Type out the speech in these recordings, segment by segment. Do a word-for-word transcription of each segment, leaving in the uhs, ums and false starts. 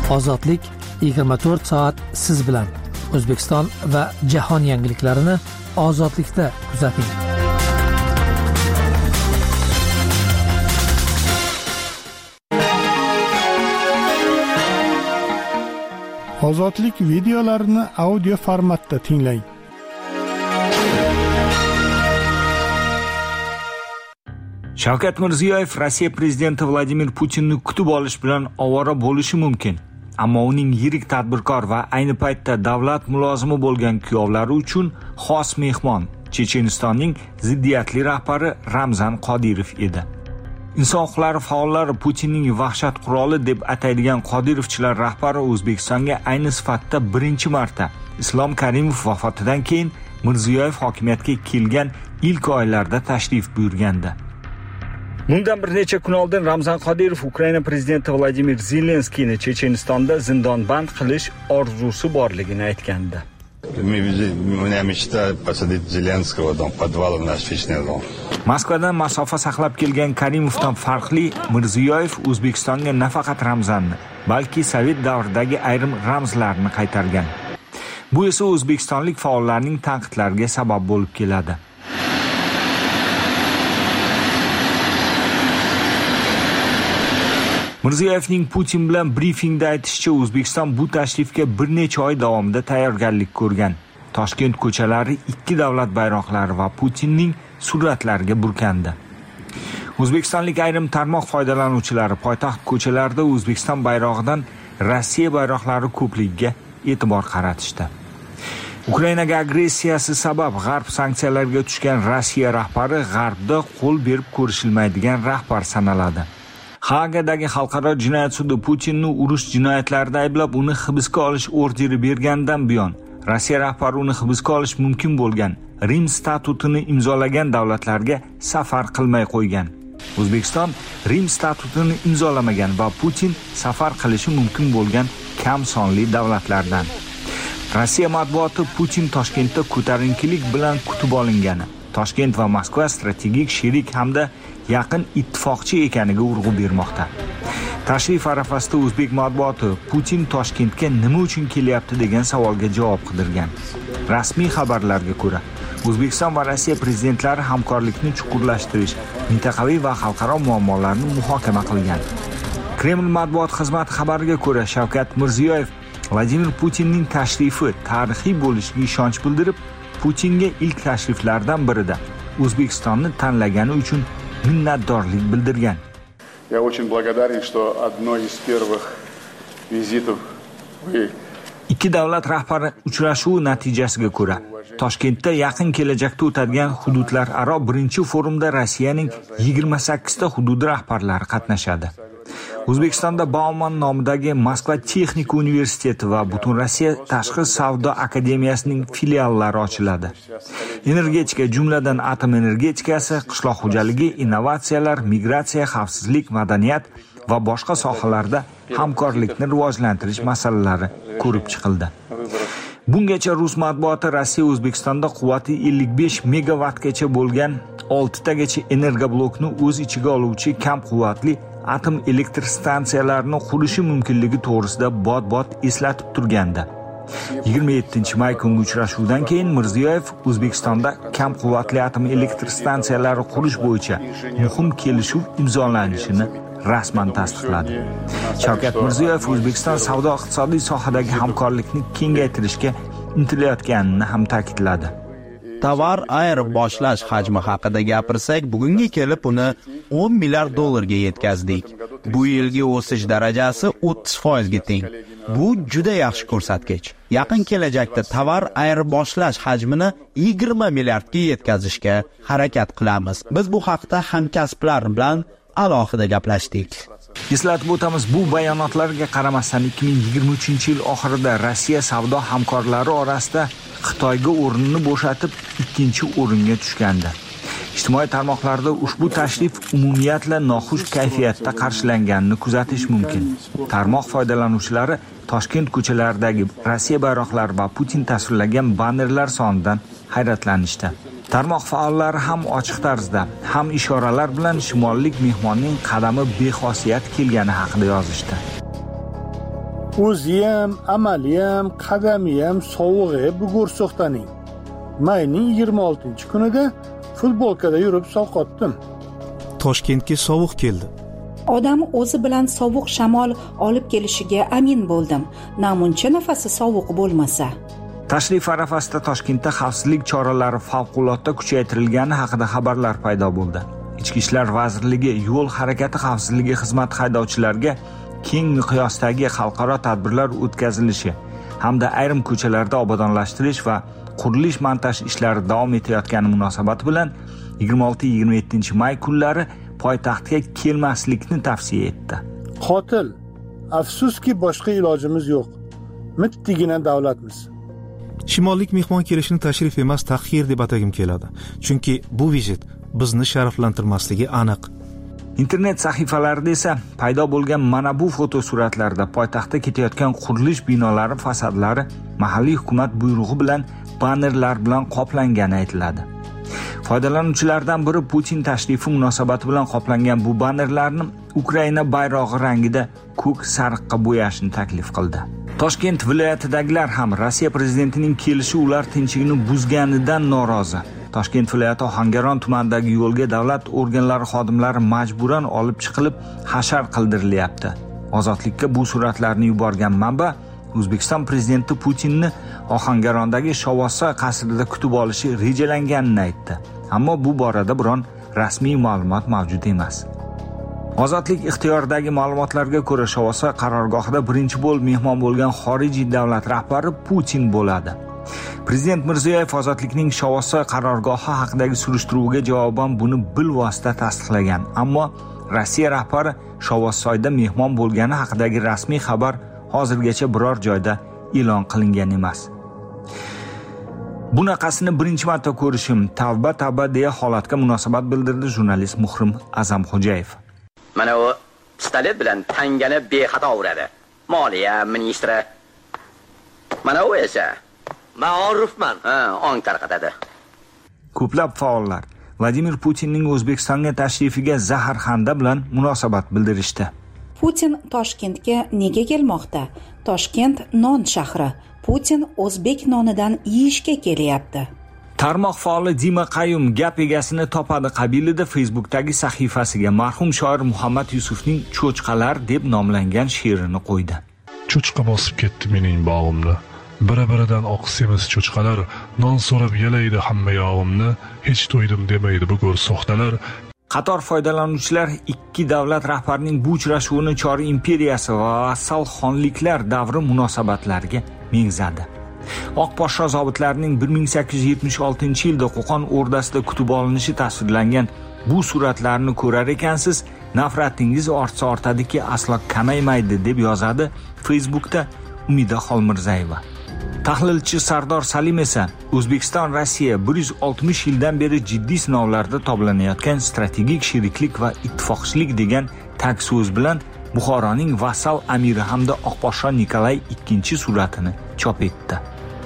Ozodlik yigirma to'rt soat siz bilan. O'zbekiston va jahon yangiliklarini Ozodlikda kuzating. Ozodlik videolarini audio formatda tinglang. Shavkat Mirziyoyev Rossiya prezidenti Vladimir Putinni kutib olish bilan ovora bo'lishi mumkin. Ammo uning yirik tadbirkor va ayni paytda davlat mulozimi bo'lgan kuyovlari uchun xos mehmon Chechenistonning ziddiyatli rahbari Ramzan Qodirov edi. Inson huquqlari faollari Putinning vahshat quroli deb ataydigan Qodirovchilar rahbari O'zbekistonga ayni sifatda birinchi marta Islom Karimov vafotidan keyin Mirziyoyev hokimiyatga kelgan ilk oylarda tashrif buyurgandi. Bundan bir necha kun oldin Ramzan Qodirov Ukraina prezidenti Vladimir Zelenskiyni Chechenistonda zindonband qilish orzusi borligini aytgandi. Moskvadan masofa saqlab kelgan Karimovdan farqli Mirziyoyev O'zbekistonga nafaqat Ramzanni, balki Sovet davridagi ayrim ramzlarni qaytargan. Bu esa o'zbekistonlik faollarning tanqidlariga sabab bo'lib keladi. Mirziyoyevning Putin bilan brifingda aytishicha, O'zbekiston bu tashrifga bir necha oy davomida tayyorgarlik ko'rgan. Toshkent ko'chalari ikki davlat bayroqlari va Putinning suratlariga burkandi. O'zbekistonlik ayrim tarmoq foydalanuvchilari poytaxt ko'chalarida O'zbekiston bayrog'idan Rossiya bayroqlari ko'pligiga e'tibor qaratishdi. Ukrainaga agressiyasi sabab G'arb sanksiyalarga tushgan Rossiya rahbari G'arbda qo'l berib ko'rishilmaydigan rahbar sanaladi. Haagadagi xalqaro jinoyat sudi Putinni urush jinoyatlarida ayblab, uni hibsga olish orderi bergandan buyon Rossiya rahbari uni hibsga olish mumkin bo'lgan Rim statutini imzolagan davlatlarga safar qilmay qo'ygan. O'zbekiston Rim statutini imzolamagan va Putin safar qilishi mumkin bo'lgan kam sonli davlatlardan. Rossiya matbuoti Putin Toshkentda ko'tarinkilik bilan kutib olingani, Toshkent va Moskva strategik sherik hamda yaqin ittifoqchi ekaniga urg'u bermoqda. Tashrif arafasida o'zbek matbuoti Putin Toshkentga nima uchun kelyapti degan savolga javob qidirgan. Rasmiy xabarlarga ko'ra, O'zbekiston va Rossiya prezidentlari hamkorlikni chuqurlashtirish, mintaqaviy va xalqaro muammolarni muhokama qilgan. Kreml matbuot xizmati xabariga ko'ra, Shavkat Mirziyoyev Vladimir Putinning tashrifi tarixiy bo'lishiga ishonch bildirib, Putinga ilk tashriflardan birida O'zbekistonni tanlagani uchun minnatdorlik bildirgan. Я очень благодарен, что одно из первых визитов вы Ikki davlat rahbari uchrashuvi natijasiga ko'ra, Toshkentda yaqin kelajakda o'tadigan hududlararo birinchi forumda Rossiyaning yigirma sakkizta hudud rahbarlari qatnashadi. O'zbekistonda Bauman nomidagi Moskva texnika universiteti va Butun Rossiya tashqi savdo akademiyasining filiallari ochiladi. Energetika, jumladan atom energetikasi, qishloq xo'jaligi, innovatsiyalar, migratsiya, xavfsizlik, madaniyat va boshqa sohalarda hamkorlikni rivojlantirish masalalari ko'rib chiqildi. Bungacha Rus matbuoti Rossiya O'zbekistonda quvvati ellik besh megawattgacha bo'lgan oltitagacha energoblokni o'z ichiga oluvchi kam quvvatli atom elektr stansiyalarini qurishi mumkinligi to'g'risida bot-bot eslatib turgandi. yigirma yettinchi may kungi uchrashuvdan keyin Mirziyoyev O'zbekistonda kam quvvatli atom elektr stansiyalari qurish bo'yicha muhim kelishuv imzolanishini rasman tasdiqladi. Shavkat Mirziyoyev O'zbekiston savdo-iqtisodiy sohadagi hamkorlikni kengaytirishga intilayotganini ham ta'kidladi. Tovar ayirboshlash hajmi haqida gapirsak, bugunga kelib uni o'n milliard dollarga yetkazdik. Bu yilgi o'sish darajasi o'ttiz foizga teng. Bu juda yaxshi ko'rsatkich. Yaqin kelajakda tovar ayirboshlash hajmini yigirma milliardga yetkazishga harakat qilamiz. Biz bu haqda hamkasblar bilan alohida gaplashdik. Eslatib o'tamiz, bu bayonotlarga qaramasdan ikki ming yigirma uchinchi yil oxirida Rossiya savdo hamkorlari orasida Xitoyga o'rnini bo'shatib ikkinchi o'ringa tushgandi. Ijtimoiy tarmoqlarda ushbu tashrif umumiyatla noxush kayfiyatda qarshilanganini kuzatish mumkin. Tarmoq foydalanuvchilari Toshkent ko'chalaridagi Rossiya bayroqlari va Putin tasvirlagan bannerlar sonidan hayratlanishdi. Tarmoq faollari ham ochiq tarzda, ham ishoralar bilan shimollik mehmonning qadami bexosiyat kelgani haqida yozishdi. o'zi ham, amali ham, qadami ham sovug'i bugur so'xtaning. Mayning yigirma oltinchi kunida futbolkada yurib sovqotdim. Toshkentga sovuq keldi. Odam o'zi bilan sovuq shamol olib kelishiga amin bo'ldim. Namuncha nafasi sovuq bo'lmasa. Tashrif arafasida Toshkentda xavfsizlik choralari favqulodda kuchaytirilgani haqida xabarlar paydo bo'ldi. Ichki ishlar vazirligi yo'l harakati xavfsizligi xizmati haydovchilariga keng miqyosdagi xalqaro tadbirlar o'tkazilishi hamda ayrim ko'chalarda obodonlashtirish va qurilish montaj ishlari davom etayotgani munosabati bilan yigirma olti yigirma yettinchi may kunlari poytaxtga kelmaslikni tavsiya etdi. Qotil, afsuski boshqa ilojimiz yo'q. Mittigina davlatmiz. Shimollik mehmon kelishini tashrif emas, tahqir deb atagim keladi. Chunki bu vizit bizni sharaflantirmasligi aniq. Internet sahifalarida esa paydo bo'lgan mana bu fotosuratlarda poytaxtda ketayotgan qurilish binolari fasadlari mahalliy hukumat buyrug'i bilan bannerlar bilan qoplangani aytiladi. Foydalanuvchilardan biri Putin tashrifi munosabati bilan qoplangan bu bannerlarni Ukraina bayrog'i rangida ko'k sariqqa bo'yashni taklif qildi. Toshkent viloyatidagilar ham Rossiya prezidentining kelishi ular tinchligini buzganidan norozi. Toshkent viloyati Ohangaron tumanidagi yo'lga davlat organlari xodimlari majburan olib chiqilib hashar qildirilyapti. Ozodlikka bu suratlarni yuborgan manba O'zbekiston prezidenti Putinni Ohangarondagi Shovosa qasrida kutib olishi rejalanganini aytdi. Ammo bu borada biron rasmiy ma'lumot mavjud emas. Ozodlik ixtiyoridagi ma'lumotlarga ko'ra Shovosa qarorgohida birinchi bo'lib mehmon bo'lgan xorijiy davlat rahbari Putin bo'ladi. Prezident Mirziyoyev Ozodlikning Shovosa qarorgohi haqidagi surishtiruvga javoban buni bilvosita tasdiqlagan. Ammo Rossiya rahbari Shovosoyda mehmon bo'lgani haqidagi rasmiy xabar hozirgacha biror joyda e'lon qilingan emas. Bunaqasini birinchi marta ko'rishim, tavba tavba deya holatga munosabat bildirdi jurnalist Muhrim Azamxo'jayev. Mana u pistolet bilan tangani bexato uradi. Moliya ministri. Mana u esa ma'rufman, ha, ong tarqatadi. Ko'plab faollar Vladimir Putinning O'zbekistonga tashrifiga zaharxanda bilan munosabat bildirishdi. Putin Toshkentga nega kelmoqda? Toshkent non shahri. Putin o'zbek nonidan yeyishga kelyapti. Tarmoq faoli Dima Qayum gap egasini topadi qabilida Facebookdagi sahifasiga marhum shoir Muhammad Yusufning Cho'chqalar deb nomlangan she'rini qo'ydi. Cho'chqa bosib ketdi mening bog'imni. Biri-biridan oq semiz cho'chqalar non so'rab yelaydi hamma yog'imni. Hech to'ydim demaydi bu go'r soxtalar. Qator foydalanuvchilar ikki davlat rahbarining bu uchrashuvini Choriy imperiyasi va vassal xonliklar davri munosabatlariga mengzadi. Oq poshsho zobitlarining bir ming sakkiz yuz yetmish oltinchi yilda Qo'qon o'rdasida kutib olinishi tasvirlangan bu suratlarni ko'rar ekansiz, nafratingiz ortsa ortadiki aslo kamaymaydi deb yozadi Facebookda Umida Xolmirzayeva. Tahlilchi Sardor Salim esa O'zbekiston Rossiya bir yuz oltmish yildan beri jiddiy sinovlarda toblanayotgan strategik sheriklik va ittifoqchilik degan tag so'z bilan Buxoroning vassal amiri hamda Oqposhsho Nikolay ikkinchi suratini chop etdi.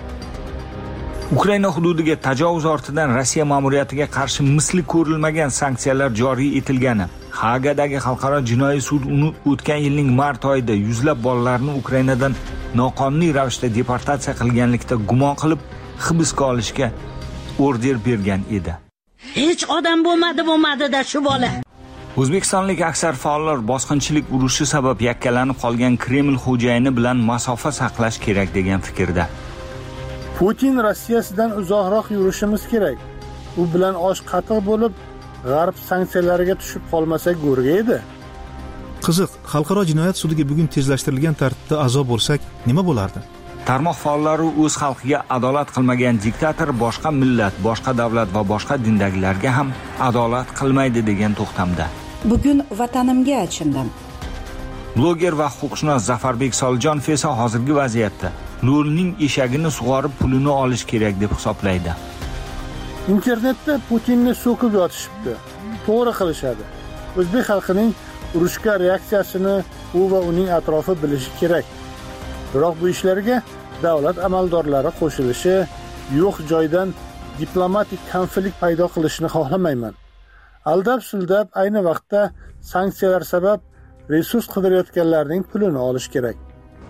Ukraina hududiga tajovuz ortidan Rossiya ma'muriyatiga qarshi misli ko'rilmagan sanksiyalar joriy etilgani, Hagadagi xalqaro jinoiy sud uni o'tgan yilning mart oyida yuzlab bolalarni Ukrainadan noqonuniy ravishda deportatsiya qilganlikda gumon qilib hibsga olishga order bergan edi. Hech odam bo'lmadi bo'lmadi-da shu bola. O'zbekistonlik aksar faollar bosqinchilik urushi sabab yakkalanib qolgan Kreml xo'jayini bilan masofa saqlash kerak degan fikrda. Putin Rossiyasidan uzoqroq yurishimiz kerak. U bilan osh qatiq bo'lib, g'arb sanksiyalariga tushib qolmasak go'rga edi. Qiziq, xalqaro jinoyat sudiga bugun tezlashtirilgan tartibda a'zo bo'lsak, nima bo'lardi? Tarmoq faollari o'z xalqiga adolat qilmagan diktator boshqa millat, boshqa davlat va boshqa dindagilarga ham adolat qilmaydi degan to'xtamda. Bugun vatanimga achindim. Bloger va huquqshunos Zafarbek Solijonov esa hozirgi vaziyatda lo'lning eshagini sug'orib pulini olish kerak deb hisoblaydi. Internetda Putinni so'kib yotishibdi. To'g'ri qilishadi. O'zbek xalqining urushga reaksiyasini u va uning atrofi bilishi kerak. Biroq bu ishlarga davlat amaldorlari qo'shilishi, yo'q joydan diplomatik konflikt paydo qilishni xohlamayman. Aldab-suldab ayni vaqtda sanksiyalar sabab resurs qidirayotganlarning pulini olish kerak.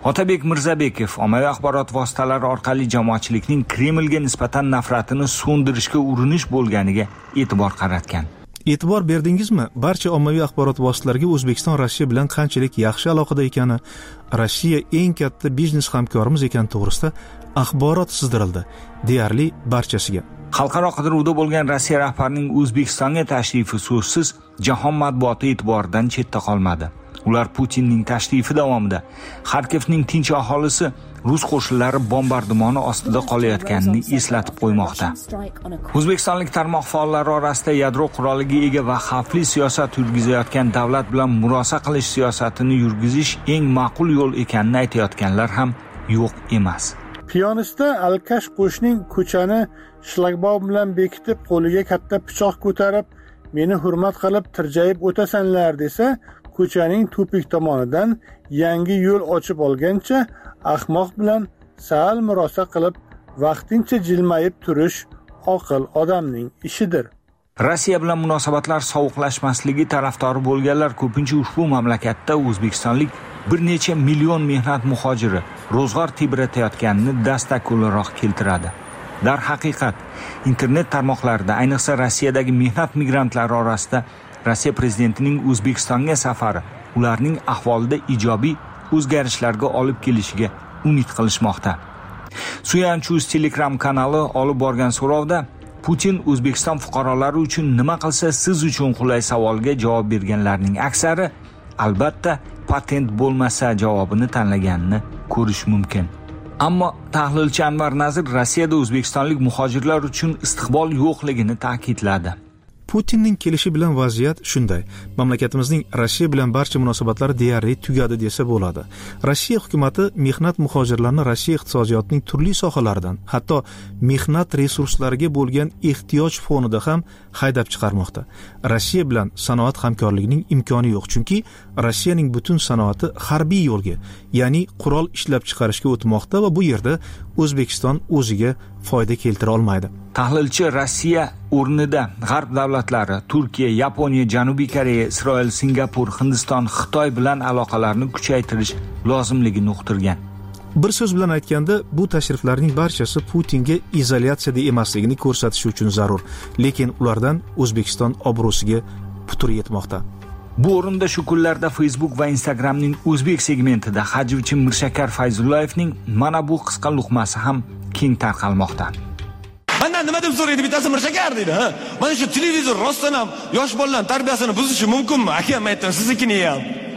Otabek Mirzabekov ommaviy axborot vositalari orqali jamoatchilikning Kremlga nisbatan nafratini so'ndirishga urinish bo'lganiga e'tibor qaratgan. E'tibor berdingizmi? Barcha ommaviy axborot vositalariga O'zbekiston Rossiya bilan qanchalik yaxshi aloqada ekani, Rossiya eng katta biznes hamkorimiz ekani to'g'risida axborot sizdirildi, deyarli barchasiga. Xalqaro qidiruvda bo'lgan Rossiya rahbarining O'zbekistonga tashrifi so'zsiz jahon matbuoti e'tiboridan chetda qolmadi. Ular Putinning tashrifi davomida Xarkovning tinch aholisi rus qo'shinlari bombardimoni ostida qolayotganini eslatib qo'ymoqda. O'zbekistonlik tarmoq faollari orasida yadro quroliga ega va xavfli siyosat yurgizayotgan davlat bilan murosa qilish siyosatini yurgizish eng ma'qul yo'l ekanini aytayotganlar ham yo'q emas. Piyonista Alkash qo'shning ko'chani shlagbaum bilan bekitib, qo'liga katta pichoq ko'tarib, meni hurmat qilib tirjayib o'tasanlar desa, ko'chaning tupik tomonidan yangi yo'l ochib olgancha ahmoq bilan sal murosa qilib vaqtincha jilmayib turish oqil odamning ishidir. Rossiya bilan munosabatlar sovuqlashmasligi tarafdori bo'lganlar ko'pincha ushbu mamlakatda o'zbekistonlik bir necha million mehnat muhojiri ro'zg'or tebratayotganini dastak o'laroq keltiradi. Dar haqiqat, internet tarmoqlarida, ayniqsa Rossiyadagi mehnat migrantlari orasida Rossiya prezidentining O'zbekistonga safari ularning ahvolida ijobiy o'zgarishlarga olib kelishiga umid qilishmoqda. Suyanchuz Telegram kanali olib borgan so'rovda Putin O'zbekiston fuqarolari uchun nima qilsa siz uchun qulay savolga javob berganlarning aksari albatta patent bo'lmasa javobini tanlaganini ko'rish mumkin. Ammo tahlilchi Anvar Nazir Rossiyada o'zbekistonlik muhojirlar uchun istiqbol yo'qligini ta'kidladi. Putinning kelishi bilan vaziyat shunday. Mamlakatimizning Rossiya bilan barcha munosabatlari deyarli tugadi desa bo'ladi. Rossiya hukumatı mehnat muhojirlarini Rossiya iqtisodiyotining turli sohalaridan, hatto mehnat resurslariga bo'lgan ehtiyoj fonida ham haydab chiqarmoqda. Rossiya bilan sanoat hamkorligining imkoni yo'q, chunki Rossiyaning butun sanoati harbiy yo'lga, ya'ni qurol ishlab chiqarishga o'tmoqda va bu yerda O'zbekiston o'ziga foyda keltira olmaydi. Tahlilchi Rossiya o'rnida G'arb davlatlari Turkiya, Yaponiya, Janubiy Koreya, Isroil, Singapur, Hindiston, Xitoy bilan aloqalarni kuchaytirish lozimligini uqtirgan. Bir so'z bilan aytganda, bu tashriflarning barchasi Putinga izolyatsiyada emasligini ko'rsatish uchun zarur, lekin ulardan O'zbekiston obro'siga putur yetmoqda. Bu o'rinda shu kunlarda Facebook va Instagramning o'zbek segmentida hajvchi Mirshakar Fayzullayevning mana bu qisqa luqmasi ham keng tarqalmoqda. Mendan nima deb so'raydi bittasi Mirshakar deydi, ha? Mana shu televizor rostdan ham yosh bolalarning tarbiyasini buzishi mumkinmi? Akam aytdim, siznikini ham.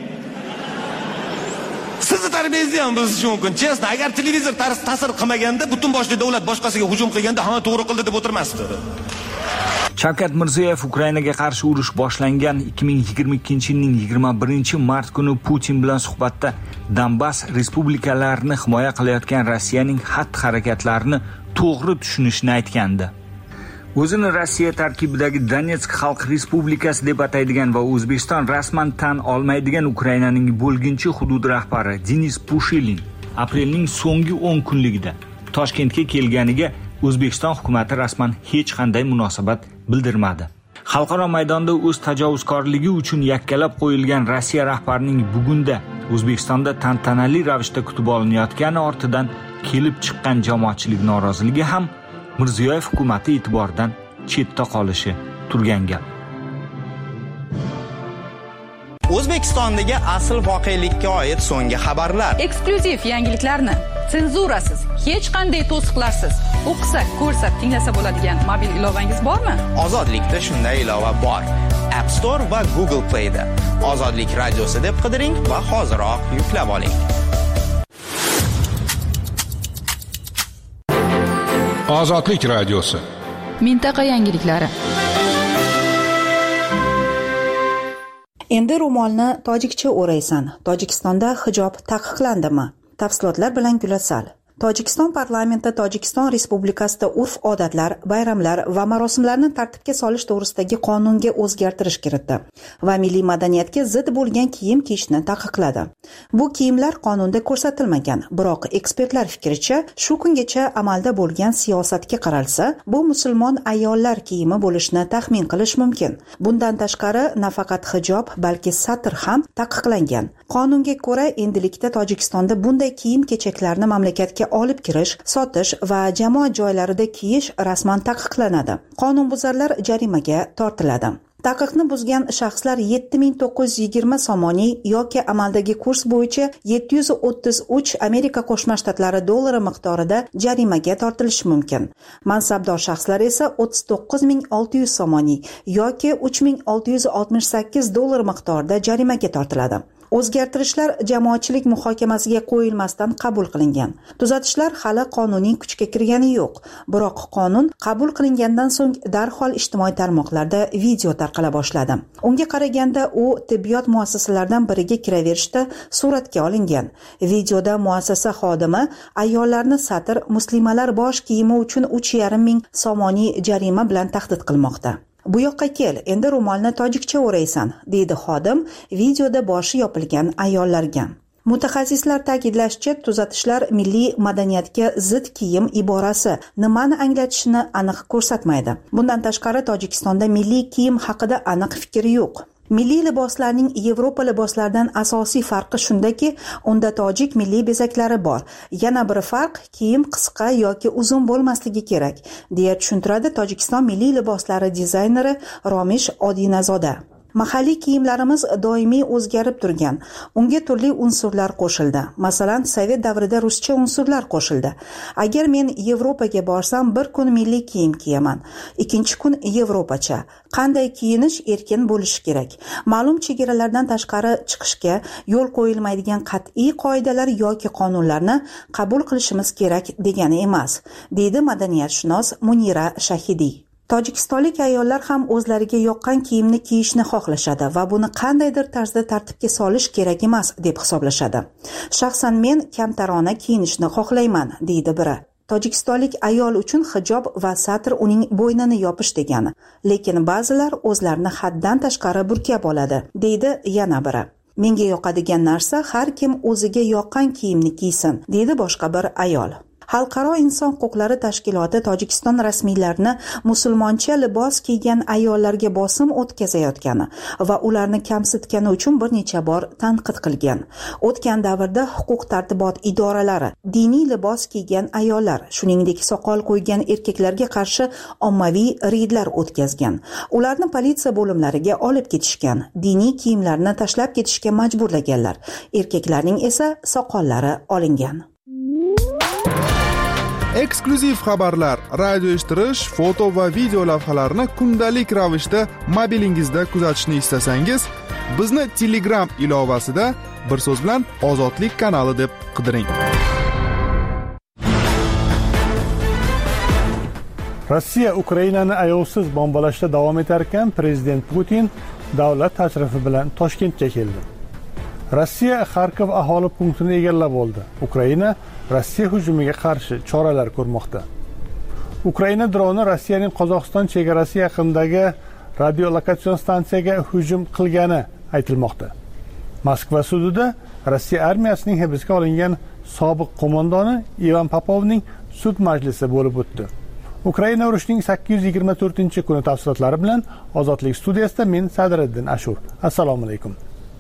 Sizni tarbiyangizni ham buzishi mumkin. Chestno, agar televizor ta'sir qilmaganda, butun boshli davlat boshqasiga hujum qilganda, hamma to'g'ri qildi deb o'tirmasdi. Shavkat Mirziyoyev Ukrainaga qarshi urush boshlangan ikki ming yigirma ikkinchi yilning yigirma birinchi mart kuni Putin bilan suhbatda Donbass respublikalarini himoya qilayotgan Rossiyaning xatti-harakatlarini to'g'ri tushunishni aytgandi. O'zini Rossiya tarkibidagi Donetsk xalq respublikasi deb ataydigan va O'zbekiston rasman tan olmaydigan Ukrainaning bo'lginchi hudud rahbari Denis Pushilin aprelning so'nggi o'n kunligida Toshkentga kelganiga O'zbekiston hukumatı rasman hech qanday munosabat bildirmadi. Xalqaro maydonda o'z tajovuzkorligi uchun yakkalab qo'yilgan Rossiya rahbarining bugunda O'zbekistonda tantanali ravishda kutib olinayotgani ortidan kelib chiqqan jamoatchilik noroziligi ham Mirziyoyev hukumatı e'tiboridan chetda qolishi turgan gap. O'zbekistondagi asl voqelikka oid so'nggi xabarlar, eksklyuziv yangiliklarni senzurasiz, hech qanday to'siqlarsiz o'qisak, ko'rsak, tinglasa bo'ladigan mobil ilovangiz bormi? Ozodlikda shunday ilova bor. App Store va Google Play da Ozodlik radiosi deb qidiring va hoziroq yuklab oling. Ozodlik radiosi. Mintaqa yangiliklari. Endi ro'molni tojikcha o'raysan. Tojikistonda hijob taqiqlandimi? Tafsilotlar bilan Gulasal. Tojikiston parlamenti Tojikiston Respublikasida urf-odatlar, bayramlar va marosimlarni tartibga solish to'g'risidagi qonunga o'zgartirish kiritdi va milliy madaniyatga zid bo'lgan kiyim kiyishni taqiqladi. Bu kiyimlar qonunda ko'rsatilmagan, biroq ekspertlar fikricha, shu kungacha amalda bo'lgan siyosatga qaralsa, bu musulmon ayollar kiyimi bo'lishini taxmin qilish mumkin. Bundan tashqari, nafaqat hijob, balki satr ham taqiqlangan. Qonunga ko'ra, endilikda Tojikistonda bunday kiyim-kechaklarni mamlakatga olib kirish, sotish va jamoat joylarida kiyish rasman taqiqlanadi. Qonunbuzarlar jarimaga tortiladi. Taqiqni buzgan shaxslar yetti ming to'qqiz yuz yigirma somoniy yoki amaldagi kurs bo'yicha yetti yuz o'ttiz uch Amerika Qo'shma Shtatlari dollari miqdorida jarimaga tortilishi mumkin. Mansabdor shaxslar esa o'ttiz to'qqiz ming olti yuz somoniy yoki uch ming olti yuz oltmish sakkiz dollar miqdorida jarimaga tortiladi. O'zgartirishlar jamoatchilik muhokamasiga qo'yilmasdan qabul qilingan. Tuzatishlar hali qonuniy kuchga kirgani yo'q, biroq qonun qabul qilingandan so'ng darhol ijtimoiy tarmoqlarda video tarqala boshladi. Unga qaraganda u tibbiyot muassasalaridan biriga kiraverishda suratga olingan. Videoda muassasa xodimi ayollarni satr muslimalar bosh kiyimi uchun uch yarim ming somoniy jarima bilan tahdid qilmoqda. Bu yoqqa kel, endi ro'molni tojikcha o'raysan, deydi xodim videoda boshi yopilgan ayollarga. Mutaxassislar ta'kidlashicha, tuzatishlar milliy madaniyatga zid kiyim iborasi nimani anglatishini aniq ko'rsatmaydi. Bundan tashqari, Tojikistonda milliy kiyim haqida aniq fikr yo'q. Milliy liboslarning Yevropa liboslaridan asosiy farqi shundaki, unda tojik milliy bezaklari bor. Yana bir farq, kiyim qisqa yoki uzun bo'lmasligi kerak, deya tushuntiradi Tojikiston milliy liboslari dizayneri Romish Odinazoda. Mahalliy kiyimlarimiz doimiy o'zgarib turgan. Unga turli unsurlar qo'shildi. Masalan, Sovet davrida ruscha unsurlar qo'shildi. Agar men Yevropaga borsam, bir kun milliy kiyim kiyaman, ikkinchi kun Yevropacha. Qanday kiyinish erkin bo'lishi kerak. Ma'lum chegaralardan tashqari chiqishga yo'l qo'yilmaydigan qat'iy qoidalar yoki qonunlarni qabul qilishimiz kerak degani emas, deydi madaniyatshunos Munira Shahidiy. Tojikistonlik ayollar ham o'zlariga yoqqan kiyimni kiyishni xohlashadi va buni qandaydir tarzda tartibga solish kerak emas deb hisoblashadi. Shaxsan men kamtarona kiyinishni xohlayman, deydi biri. Tojikistonlik ayol uchun hijob va satr uning bo'ynini yopish degani, lekin ba'zilar o'zlarini haddan tashqari burkab oladi, deydi yana biri. Menga yoqadigan narsa har kim o'ziga yoqqan kiyimni kiysin, deydi boshqa bir ayol. Xalqaro inson huquqlari tashkiloti Tojikiston rasmiylarini musulmoncha libos kiygan ayollarga bosim o'tkazayotgani va ularni kamsitgani uchun bir necha bor tanqid qilgan. O'tgan davrda huquq-tartibot idoralari diniy libos kiygan ayollar, shuningdek soqol qo'ygan erkaklarga qarshi ommaviy reydlar o'tkazgan. Ularni politsiya bo'limlariga olib ketishgan, diniy kiyimlarni tashlab ketishga majburlaganlar. Erkaklarning esa soqollari olingan. Eksklyuziv xabarlar, radio eshittirish, foto va video lavhalarni kundalik ravishda mobilingizda kuzatishni istasangiz, bizni Telegram ilovasida bir so'z bilan Ozodlik kanali deb qidiring. Rossiya Ukrainani ayovsiz bombalashda davom etar ekan, prezident Putin davlat tashrifi bilan Toshkentga keldi. Rossiya Xarkov aholi punktini egallab oldi. Ukraina Rossiya hujumiga qarshi choralar ko'rmoqda. Ukraina droni Rossiyaning Qozog'iston chegarasi yaqinidagi radiolokatsion stansiyaga hujum qilgani aytilmoqda. Moskva sudida Rossiya armiyasining hibsga olingan sobiq qo'mondoni Ivan Popovning sud majlisi bo'lib o'tdi. Ukraina urushining sakkiz yuz yigirma to'rtinchi kuni tafsilotlari bilan Ozodlik studiyasida men Sadriddin Ashur. Assalomu alaykum.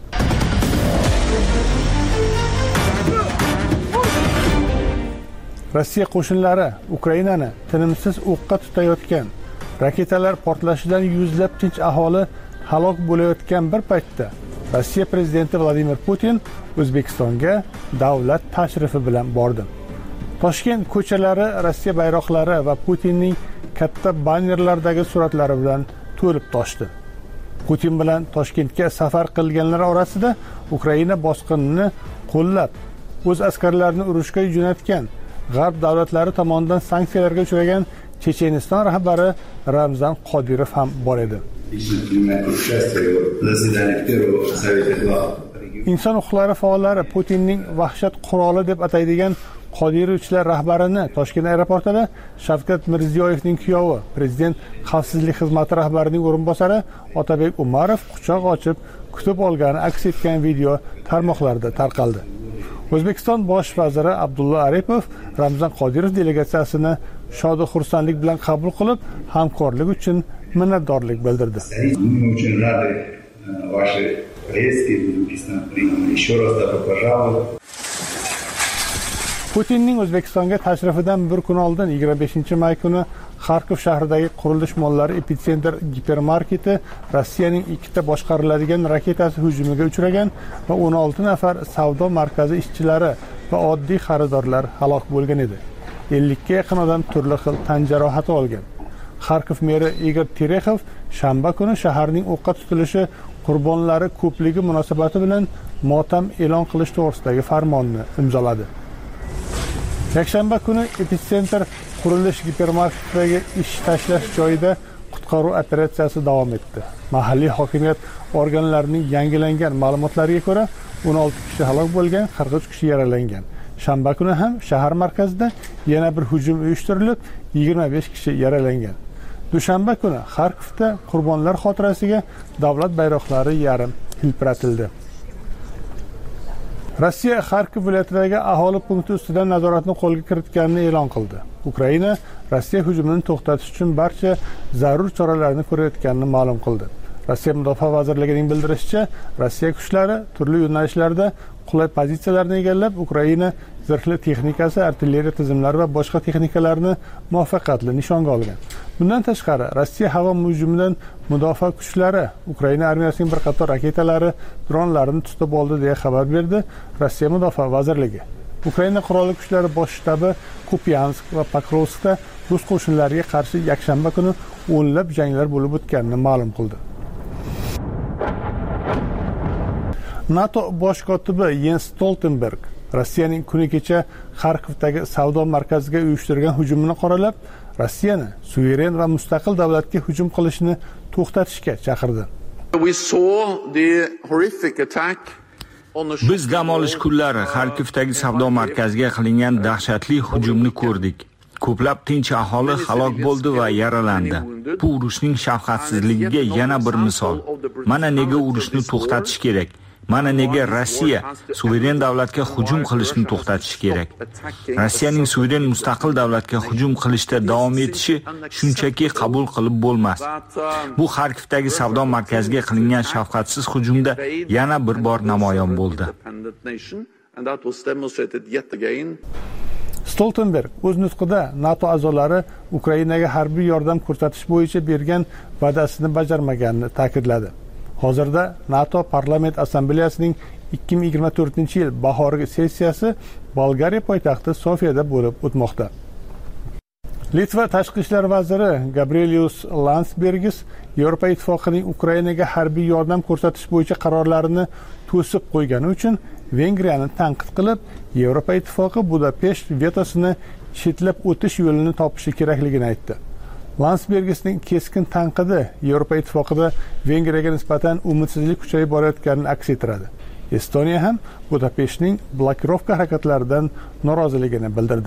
Rossiya qo'shinlari Ukrainani tinimsiz o'qqa tutayotgan, raketalar portlashidan yuzlab tinch aholi halok bo'layotgan bir paytda Rossiya prezidenti Vladimir Putin O'zbekistonga davlat tashrifi bilan bordi. Toshkent ko'chalari Rossiya bayroqlari va Putinning katta bannerlardagi suratlari bilan to'lib toshdi. Putin bilan Toshkentga safar qilganlar orasida Ukraina bosqinini qo'llab, o'z askarlarini urushga jo'natgan G'arb davlatlari tomonidan sanksiyalarga uchragan Checheniston rahbari Ramzan Qodirov ham bor edi. inson huquqlari faollari Putinning vahshat quroli deb ataydigan Qodirovchilar rahbarini Toshkent aeroportida Shavkat Mirziyoyevning kuyovi, prezident xavfsizlik xizmati rahbarining o'rinbosari Otabek Umarov quchoq ochib kutib olgani aks etgan video tarmoqlarda tarqaldi. O'zbekiston bosh vaziri Abdulla Aripov Ramzan Qodirov delegatsiyasini shod-u xursandlik bilan qabul qilib, hamkorlik uchun minnatdorlik bildirdi. Putinning O'zbekistonga tashrifidan bir kun oldin yigirma beshinchi may kuni Xarkov shahridagi qurilish mollari epitsentr gipermarketi Rossiyaning ikkita boshqariladigan raketasi hujumiga uchragan va o'n olti nafar savdo markazi ishchilari va oddiy xaridorlar halok bo'lgan edi. ellikka yaqin odam turli xil tan jarohati olgan. Xarkov meri Igor Terexov shanba kuni shaharning o'qqa tutilishi qurbonlari ko'pligi munosabati bilan motam e'lon qilish to'g'risidagi farmonni imzoladi. Yakshanba kuni epitsentr qurilish gipermarketidagi ish tashlash joyida qutqaruv operatsiyasi davom etdi. Mahalliy hokimiyat organlarining yangilangan ma'lumotlariga ko'ra o'n olti kishi halok bo'lgan, qirq uch kishi yaralangan. Shanba kuni ham shahar markazida yana bir hujum uyushtirilib, yigirma besh kishi yaralangan. Dushanba kuni Xarkovda qurbonlar xotirasiga davlat bayroqlari yarim hilpiratildi. Rossiya Xarkov viloyatidagi aholi punkti ustidan nazoratni qo'lga kiritganini e'lon qildi. Ukraina Rossiya hujumini to'xtatish uchun barcha zarur choralarni ko'rayotganini ma'lum qildi. Rossiya Mudofaa vazirligining bildirishicha, Rossiya kuchlari turli yo'nalishlarda qulay pozitsiyalarni egallab, Ukraina zirhli texnikasi, artilleriya tizimlari va boshqa texnikalarni muvaffaqiyatli nishonga olgan. Bundan tashqari, Rossiya havo hujumidan mudofaa kuchlari Ukraina armiyasining bir qator raketalari, dronlarini tutib oldi deya xabar berdi Rossiya Mudofaa vazirligi. Ukraina qurolli kuchlari bosh shtabi Kupyansk va Pokrovskda rus qo'shinlariga qarshi yakshanba kuni o'nlab janglar bo'lib o'tganini ma'lum qildi. NATO bosh kotibi Jens Stoltenberg Rossiyaning kuni kecha Xarkovdagi savdo markaziga uyushtirgan hujumini qoralab, Rossiyani suveren va mustaqil davlatga hujum qilishni to'xtatishga chaqirdi. Biz dam olish kunlari Xarkovdagi savdo markaziga qilingan dahshatli hujumni ko'rdik. Ko'plab tinch aholi halok bo'ldi va yaralandi. Bu urushning shafqatsizligiga yana bir misol. Mana nega urushni to'xtatish kerak. Mana nega Rossiya suveren davlatga hujum qilishni to'xtatish kerak. Rossiyaning suveren mustaqil davlatga hujum qilishda davom etishi shunchaki qabul qilib bo'lmas. Bu Xarkovdagi savdo markaziga qilingan shafqatsiz hujumda yana bir bor namoyon bo'ldi. Stoltenberg o'z nutqida NATO a'zolari Ukrainaga harbiy yordam ko'rsatish bo'yicha bergan va'dasini bajarmaganini ta'kidladi. Hozirda NATO parlament assambleyasining ikki ming yigirma to'rtinchi yil bahorgi sessiyasi Bolgariya poytaxti Sofiyada bo'lib o'tmoqda. Litva tashqi ishlar vaziri Gabrielius Landsbergis Yevropa ittifoqining Ukrainaga harbiy yordam ko'rsatish bo'yicha qarorlarini to'sib qo'ygani uchun Vengriyani tanqid qilib, Yevropa ittifoqi Budapesht vetosini chetlab o'tish yo'lini topishi kerakligini aytdi. Landsbergisning keskin tanqidi Yevropa ittifoqida Vengriyaga nisbatan umidsizlik kuchayib borayotganini aks ettiradi. Estoniya ham Budapeshtning blokirovka harakatlaridan noroziligini bildirdi.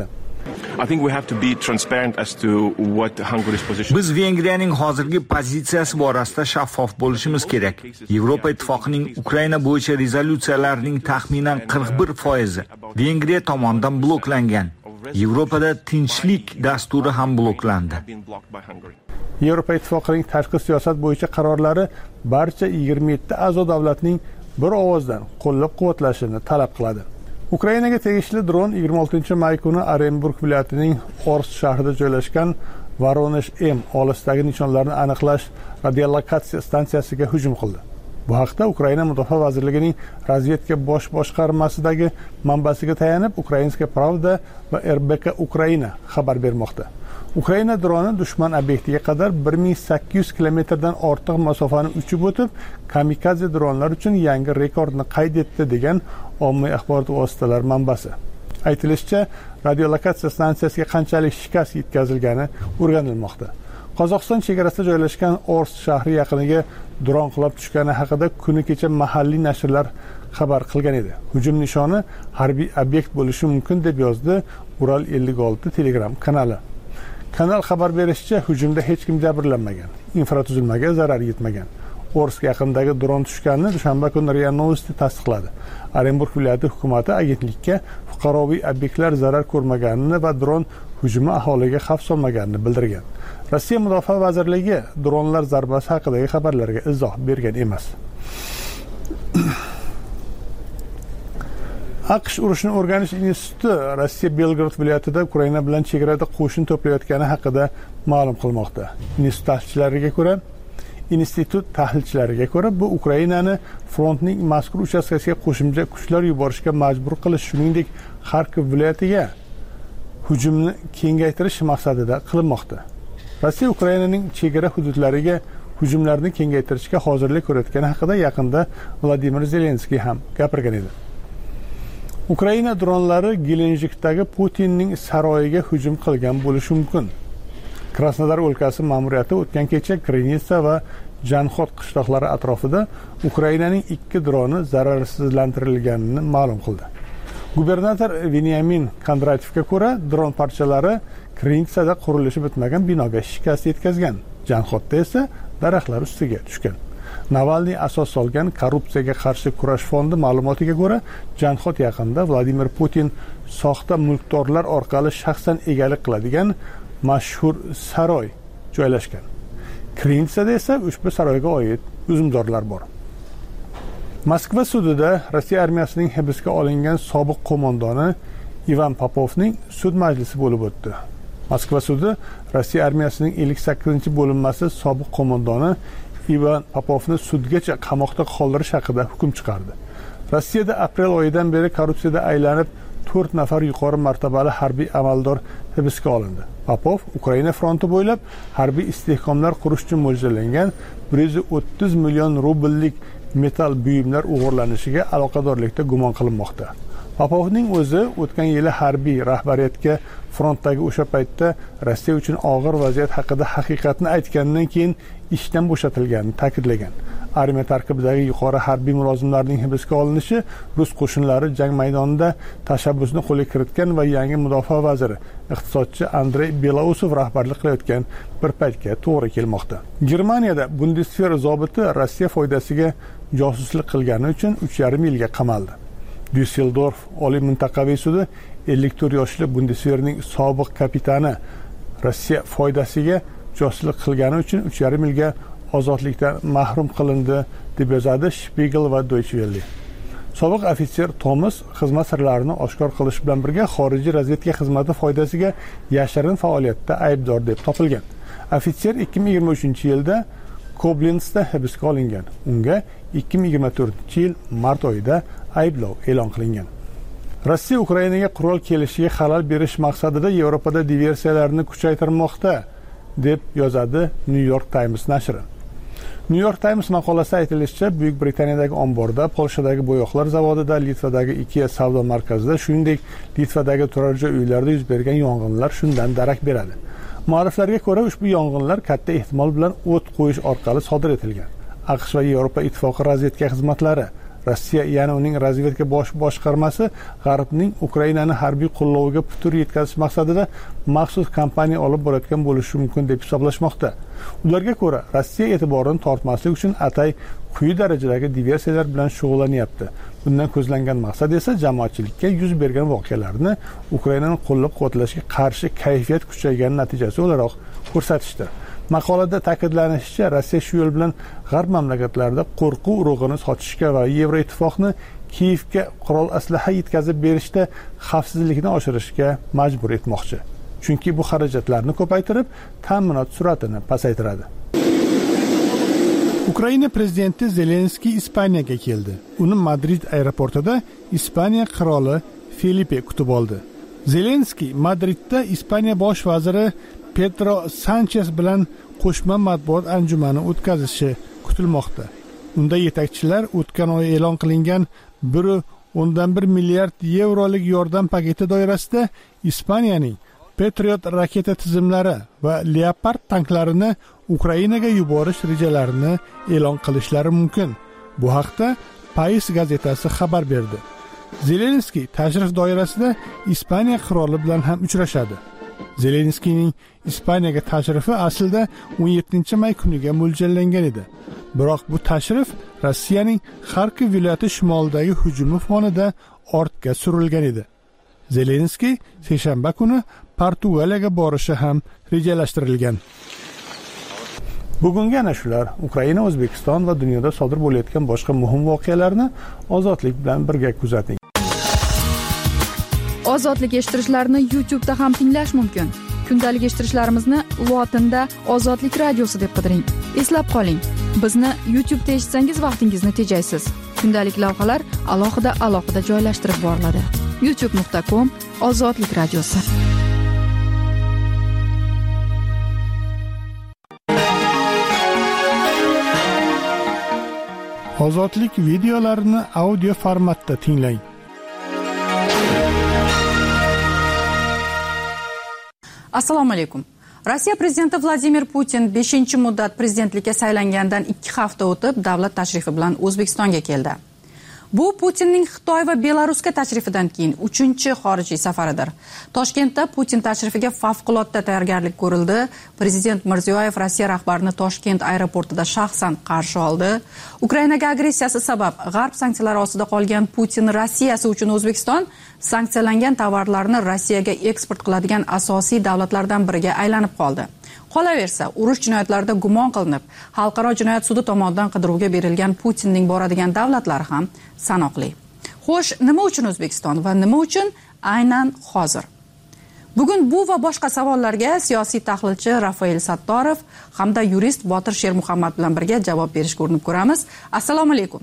Biz Vengriyaning hozirgi pozitsiyasi borasida shaffof bo'lishimiz kerak. Yevropa ittifoqining Ukraina bo'yicha rezolyutsiyalarining taxminan qirq bir foizi Vengriya tomonidan bloklangan. Yevropada tinchlik dasturi ham bloklandi. Yevropa ittifoqining tashqi siyosat bo'yicha qarorlari barcha yigirma yetti a'zo davlatning bir ovozdan qo'llab-quvvatlashini talab qiladi. Ukrainaga tegishli dron yigirma oltinchi may kuni Orenburg viloyatining Orsk shahrida joylashgan Voronezh M olisdagi nishonlarni aniqlash radiolokatsiya stansiyasiga hujum qildi. Bu haqda Ukraina Mudofaa vazirligining razvedka bosh boshqarmasidagi manbasiga tayanib Ukrainska Pravda va R B K Ukraina xabar bermoqda. Ukraina droni dushman obyektiga qadar bir ming sakkiz yuz kilometrdan ortiq masofani uchib o'tib, kamikaze dronlar uchun yangi rekordni qayd etdi degan ommaviy axborot vositalari manbasi. Aytilishicha, radiolokatsiya stansiyasiga qanchalik shikast yetkazilgani o'rganilmoqda. Qozog'iston chegarasida joylashgan Orsk shahri yaqiniga dron qulab tushgani haqida kuni kecha mahalliy nashrlar xabar qilgan edi. Hujum nishoni harbiy obyekt bo'lishi mumkin deb yozdi Ural ellik olti Telegram kanali. Kanal xabar berishicha, hujumda hech kim jabrlanmagan, infratuzilmaga zarar yetmagan. Orsk yaqinidagi dron tushganini dushanba kuni RIA Novosti tasdiqladi. Orenburg viloyati hukumati agentlikka fuqaroviy obyektlar zarar ko'rmaganini va dron hujumi aholiga xavf solmaganini bildirgan. Rossiya Mudofaa vazirligi dronlar zarbasi haqidagi xabarlarga izoh bergan emas. AQSh urushni o'rganish instituti Rossiya Belgrad viloyatida Ukraina bilan chegarada qo'shin to'playotgani haqida ma'lum qilmoqda. Institut tahlilchilariga ko'ra, institut tahlilchilariga ko'ra, bu Ukrainani frontning mazkur uchastkasiga qo'shimcha kuchlar yuborishga majbur qilish, shuningdek, Xarkov viloyatiga hujumni kengaytirish maqsadida qilinmoqda. Rossiya Ukrainaning chegara hududlariga hujumlarni kengaytirishga hozirlik ko'rayotgani haqida yaqinda Vladimir Zelenskiy ham gapirgan edi. Ukraina dronlari Gelenjikdagi Putinning saroyiga hujum qilgan bo'lishi mumkin. Krasnodar o'lkasi ma'muriyati o'tgan kecha Krenitsa va Janxot qishloqlari atrofida Ukrainaning ikki droni zararsizlantirilganini ma'lum qildi. Gubernator Venyamin Kondratyevga ko'ra, dron parchalari Krenitsada qurilishi bitmagan binoga shikast yetkazgan. Janxotda esa daraxtlar ustiga tushgan. Navalniy asos solgan korrupsiyaga qarshi kurash fondi ma'lumotiga ko'ra, Janxot yaqinida Vladimir Putin soxta mulkdorlar orqali shaxsan egalik qiladigan mashhur saroy joylashgan. Krenitsada esa ushbu saroyga oid uzumzorlar bor. Moskva sudida Rossiya armiyasining hibsga olingan sobiq qo'mondoni Ivan Popovning sud majlisi bo'lib o'tdi. Moskva sudi Rossiya armiyasining ellik sakkizinchi bo'linmasi sobiq qo'mondoni Ivan Popovni sudgacha qamoqda qoldirish haqida hukm chiqardi. Rossiyada aprel oyidan beri korrupsiyada aylanib to'rt nafar yuqori martabali harbiy amaldor hibsga olindi. Popov Ukraina fronti bo'ylab harbiy istehkomlar qurish uchun mo'ljallangan bir yuz o'ttiz million rubllik metal buyumlar o'g'irlanishiga aloqadorlikda gumon qilinmoqda. Popovning o'zi o'tgan yili harbiy rahbariyatga frontdagi o'sha paytda Rossiya uchun og'ir vaziyat haqida haqiqatni aytgandan keyin ishdan bo'shatilganini ta'kidlagan. Armiya tarkibidagi yuqori harbiy mulozimlarning hibsga olinishi rus qo'shinlari jang maydonida tashabbusni qo'lga kiritgan va yangi mudofaa vaziri, iqtisodchi Andrey Belousov rahbarlik qilayotgan bir paytga to'g'ri kelmoqda. Germaniyada Bundeswehr zobiti Rossiya foydasiga josuslik qilgani uchun uch yarim yilga qamaldi. Düsseldorf oliy mintaqaviy sudi ellik to'rt yoshli Bundeswehrning sobiq kapitani Rossiya foydasiga josuslik qilgani uchun uch yarim yilga ozodlikdan mahrum qilindi deb yozadi Spiegel va Deutsche Welle. Sobiq ofitser Thomas xizmat sirlarini oshkor qilish bilan birga xorijiy razvedka xizmati foydasiga yashirin faoliyatda aybdor deb topilgan. Ofitser ikki ming yigirma uchinchi yilda Koblensda hibsga olingan. Unga ikki ming yigirma to'rtinchi yil mart oyida ayblov e'lon qilingan. Rossiya Ukrainaga qurol kelishiga xalal berish maqsadida Yevropada diversiyalarni kuchaytirmoqda deb yozadi New York Times nashri. New York Times maqolasida aytilishicha, Buyuk Britaniyadagi omborda, Polshadagi bo'yoqlar zavodida, Litvadagi IKEA savdo markazida, shuningdek Litvadagi turar joy uylarida yuz bergan yong'inlar shundan darak beradi. Mualliflarga ko'ra, ushbu yong'inlar katta ehtimol bilan o't qo'yish orqali sodir etilgan. AQSh va Yevropa ittifoqi razvedka xizmatlari, Rossiya, ya'ni uning razvedka bosh boshqarmasi G'arbning Ukrainani harbiy qo'lloviga putur yetkazish maqsadida maxsus kampaniya olib borayotgan bo'lishi mumkin deb hisoblashmoqda. Ularga ko'ra, Rossiya e'tiborini tortmaslik uchun atay quyi darajadagi diversiyalar bilan shug'ullanyapti. Bundan ko'zlangan maqsad esa jamoatchilikka yuz bergan voqealarni Ukrainani qo'llab-quvvatlashga qarshi kayfiyat kuchaygani natijasi o'laroq ko'rsatishdir. Maqolada ta'kidlanishicha, Rossiya shu yo'l bilan g'arb mamlakatlarida qo'rquv urug'ini sochishga va Yevroittifoqni Kiyevga qurol aslaha yetkazib berishda xavfsizlikni oshirishga majbur etmoqchi. Chunki bu xarajatlarni ko'paytirib, ta'minot suratini pasaytiradi. Ukraina prezidenti Zelenskiy Ispaniyaga keldi. Uni Madrid aeroportida Ispaniya qiroli Felipe kutib oldi. Zelenskiy Madridda Ispaniya bosh vaziri Pedro Sanchez bilan qo'shma matbuot anjumani o'tkazishi kutilmoqda. Unda yetakchilar o'tgan oy e'lon qilingan bir o'ndan bir milliard yevrolik yordam paketi doirasida Ispaniyaning Patriot raketa tizimlari va Leopard tanklarini Ukrainaga yuborish rejalarini e'lon qilishlari mumkin. Bu haqda Pais gazetasi xabar berdi. Zelenskiy tashrif doirasida Ispaniya qiroli bilan ham uchrashadi. Zelenskiyning Ispaniyaga tashrifi aslida o'n yettinchi may kuniga mo'ljallangan edi. Biroq bu tashrif Rossiyaning Xarkov viloyati shimolidagi hujumi fonida ortga surilgan edi. Zelenskiy seshanba kuni Portugaliyaga borishi ham rejalashtirilgan. Bugungi ana shular Ukraina, O'zbekiston va dunyoda sodir bo'layotgan boshqa muhim voqealarni ozodlik bilan birga kuzating. Ozodlik eshittirishlarni YouTube'da ham tinglash mumkin. Kundalik eshittirishlarimizni lotinda Ozodlik radiosi deb qidiring. Eslab qoling, bizni YouTube'da eshitsangiz vaqtingizni tejaysiz. Kundalik lavhalar alohida alohida joylashtirib boriladi. youtube nuqta com Ozodlik radiosi. Ozodlik videolarini audio formatda tinglang. Assalomu alaykum. Rossiya prezidenti Vladimir Putin beshinchi muddat prezidentlikka saylangandan ikki hafta o'tib davlat tashrifi bilan O'zbekistonga keldi. Bu Putinning Xitoy va Belarusga tashrifidan keyin uchinchi xorijiy safaridir. Toshkentda Putin tashrifiga favqulodda tayyorgarlik ko'rildi. Prezident Mirziyoyev Rossiya rahbarini Toshkent aeroportida shaxsan qarshi oldi. Ukrainaga agressiyasi sabab G'arb sanksiyalari ostida qolgan Putin Rossiyasi uchun O'zbekiston sanksiyalangan tovarlarni Rossiyaga eksport qiladigan asosiy davlatlardan biriga aylanib qoldi. Qolaversa, urush jinoyatlarida gumon qilinib, xalqaro jinoyat sudi tomonidan qidiruvga berilgan Putinning boradigan davlatlari ham sanoqli. Xo'sh, nima uchun O'zbekiston va nima uchun aynan hozir? Bugun bu va boshqa savollarga siyosiy tahlilchi Rafael Sattorov hamda yurist Botir Shermuhammad bilan birga javob berishga urinib ko'ramiz. Assalomu alaykum.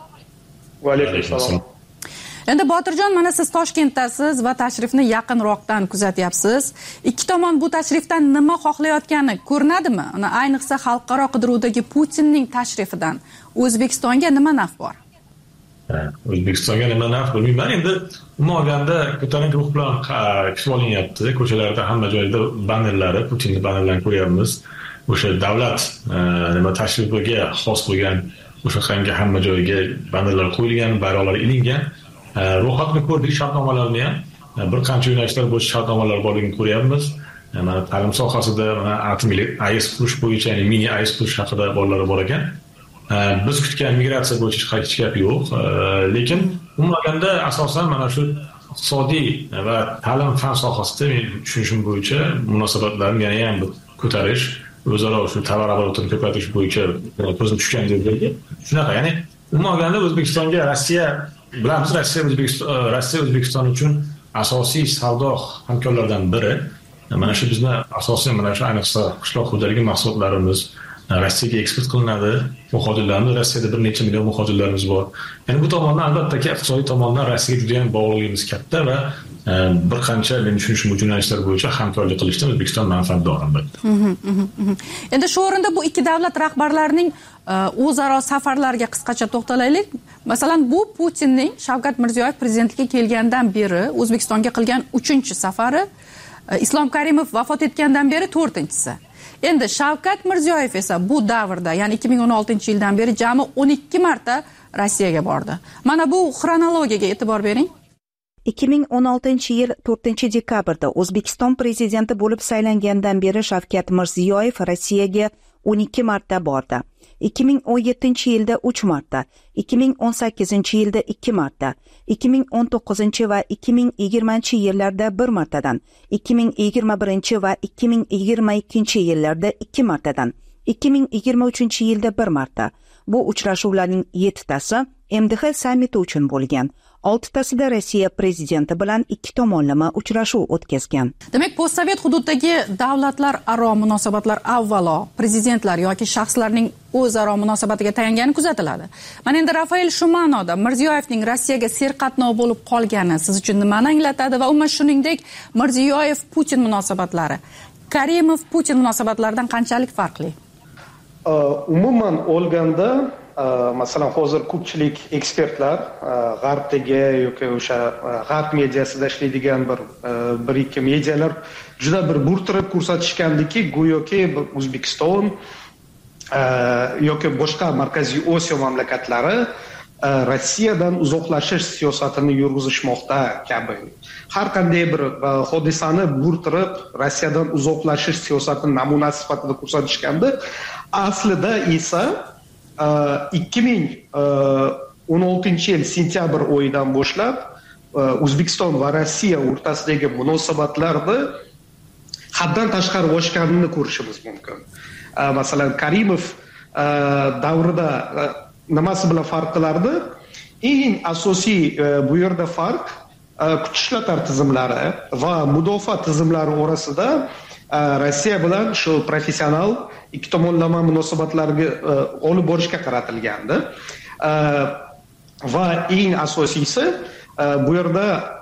Va alaykum assalom. Endi Botirjon, mana siz Toshkentdasiz va tashrifni yaqinroqdan kuzatyapsiz. Ikki tomon bu tashrifdan nima xohlayotgani ko'rinadimi? Ayniqsa xalqaro qidiruvdagi Putinning tashrifidan O'zbekistonga nima naf bor? O'zbekistonga nima naf bilmayman. Endi umuman olganda ko'tarinki ruh bilan kutib olinyapti. Ko'chalarda hamma joyda bannerlari, Putinning bannerlarini ko'ryapmiz. O'sha davlat nima tashrifiga xos bo'lgan o'sha qanga hamma joyga bannerlar qo'yilgan, bayroqlar ilingan. Ro'yxatni ko'rdik, shartnomalarni ham bir qancha yo'nalishlar bo'yicha shartnomalar borligini ko'ryapmiz. Mana ta'lim sohasida mana atom A E S qurish bo'yicha, ya'ni mini A E S qurish haqida bolalar bor ekan. Biz kutgan migratsiya bo'yicha hech gap yo'q. Lekin umuman asosan mana shu iqtisodiy va ta'lim fan sohasida men tushunishim bo'yicha munosabatlarni yana ham ko'tarish, o'zaro shu tovar oborotini ko'paytirish bo'yicha ko'zim tushgan deb o'ylayman. Shunaqa, ya'ni umuman olganda O'zbekistonga Rossiya bilamiz, Rossiya O'zbekiston Rossiya O'zbekiston uchun asosiy savdo hamkorlardan biri. Mana shu bizni asosiy mana shu ayniqsa qishloq xo'jaligi mahsulotlarimiz Rossiyaga eksport qilinadi. Muhojirlarimiz Rossiyada bir necha million muhojirlarimiz bor. Ya'ni bu tomondan albatta iqtisodiy tomondan Rossiyaga juda ham bog'liqligimiz katta va bir qancha men tushunishim yo'nalishlar bo'yicha hamkorlik qilishdan O'zbekiston manfaatdor albatta. Endi shu o'rinda bu ikki davlat rahbarlarining o'zaro safarlariga qisqacha to'xtalaylik. Masalan, bu Putinning Shavkat Mirziyoyev prezidentlikka kelgandan beri O'zbekistonga qilgan uchinchi safari, Islom Karimov vafot etgandan beri to'rtinchisi. Endi Shavkat Mirziyoyev esa bu davrda, ya'ni ikki ming o'n oltinchi yildan beri jami o'n ikki marta Rossiyaga bordi. Mana bu xronologiyaga e'tibor bering. ikki ming o'n oltinchi yil to'rtinchi dekabrda O'zbekiston prezidenti bo'lib saylangandan beri Shavkat Mirziyoyev Rossiyaga o'n ikki marta bordi. ikki ming o'n yettinchi yilda uch marta, ikki ming o'n sakkizinchi yilda ikki marta, ikki ming o'n to'qqizinchi va ikki ming yigirmanchi yillarda bir martadan, ikki ming yigirma birinchi va ikki ming yigirma ikkinchi yillarda ikki martadan, ikki ming yigirma uchinchi yilda bir marta. Bu uchrashuvlarning yettitasi M D H sammiti uchun bo'lgan. oltitasida Rossiya prezidenti bilan ikki tomonlama uchrashuv o'tkazgan. Demak, postsovet hududdagi davlatlar aro munosabatlar avvalo prezidentlar yoki shaxslarning o'zaro munosabatiga tayangani kuzatiladi. Mana endi Rafael shu ma'noda Mirziyoyevning Rossiyaga serqatnov bo'lib qolgani siz uchun nimani anglatadi va umuman shuningdek Mirziyoyev Putin munosabatlari, Karimov Putin munosabatlaridan qanchalik farqli? Umuman olganda masalan hozir ko'pchilik ekspertlar g'arbdagi yoki o'sha g'arb mediasida ishlaydigan bir bir ikki medialar juda bir burtirib ko'rsatishgandiki, go'yoki O'zbekiston yoki boshqa Markaziy Osiyo mamlakatlari Rossiyadan uzoqlashish siyosatini yurgizishmoqda kabi. Har qanday bir hodisani burtirib Rossiyadan uzoqlashish siyosatining namunasi sifatida ko'rsatishganda, aslida esa ikki ming o'n oltinchi yil sentyabr oyidan boshlab O'zbekiston va Rossiya o'rtasidagi munosabatlarda haddan tashqari oshganini ko'rishimiz mumkin. Masalan, Karimov davrida nimasi bilan farq qilardi? Eng asosiy bu yerda farq kuch ishlatma tizimlari va mudofaa tizimlari orasida Rossiya bilan shu professional ikki tomonlama munosabatlarga olib borishga qaratilgandi. Va eng asosiysi bu yerda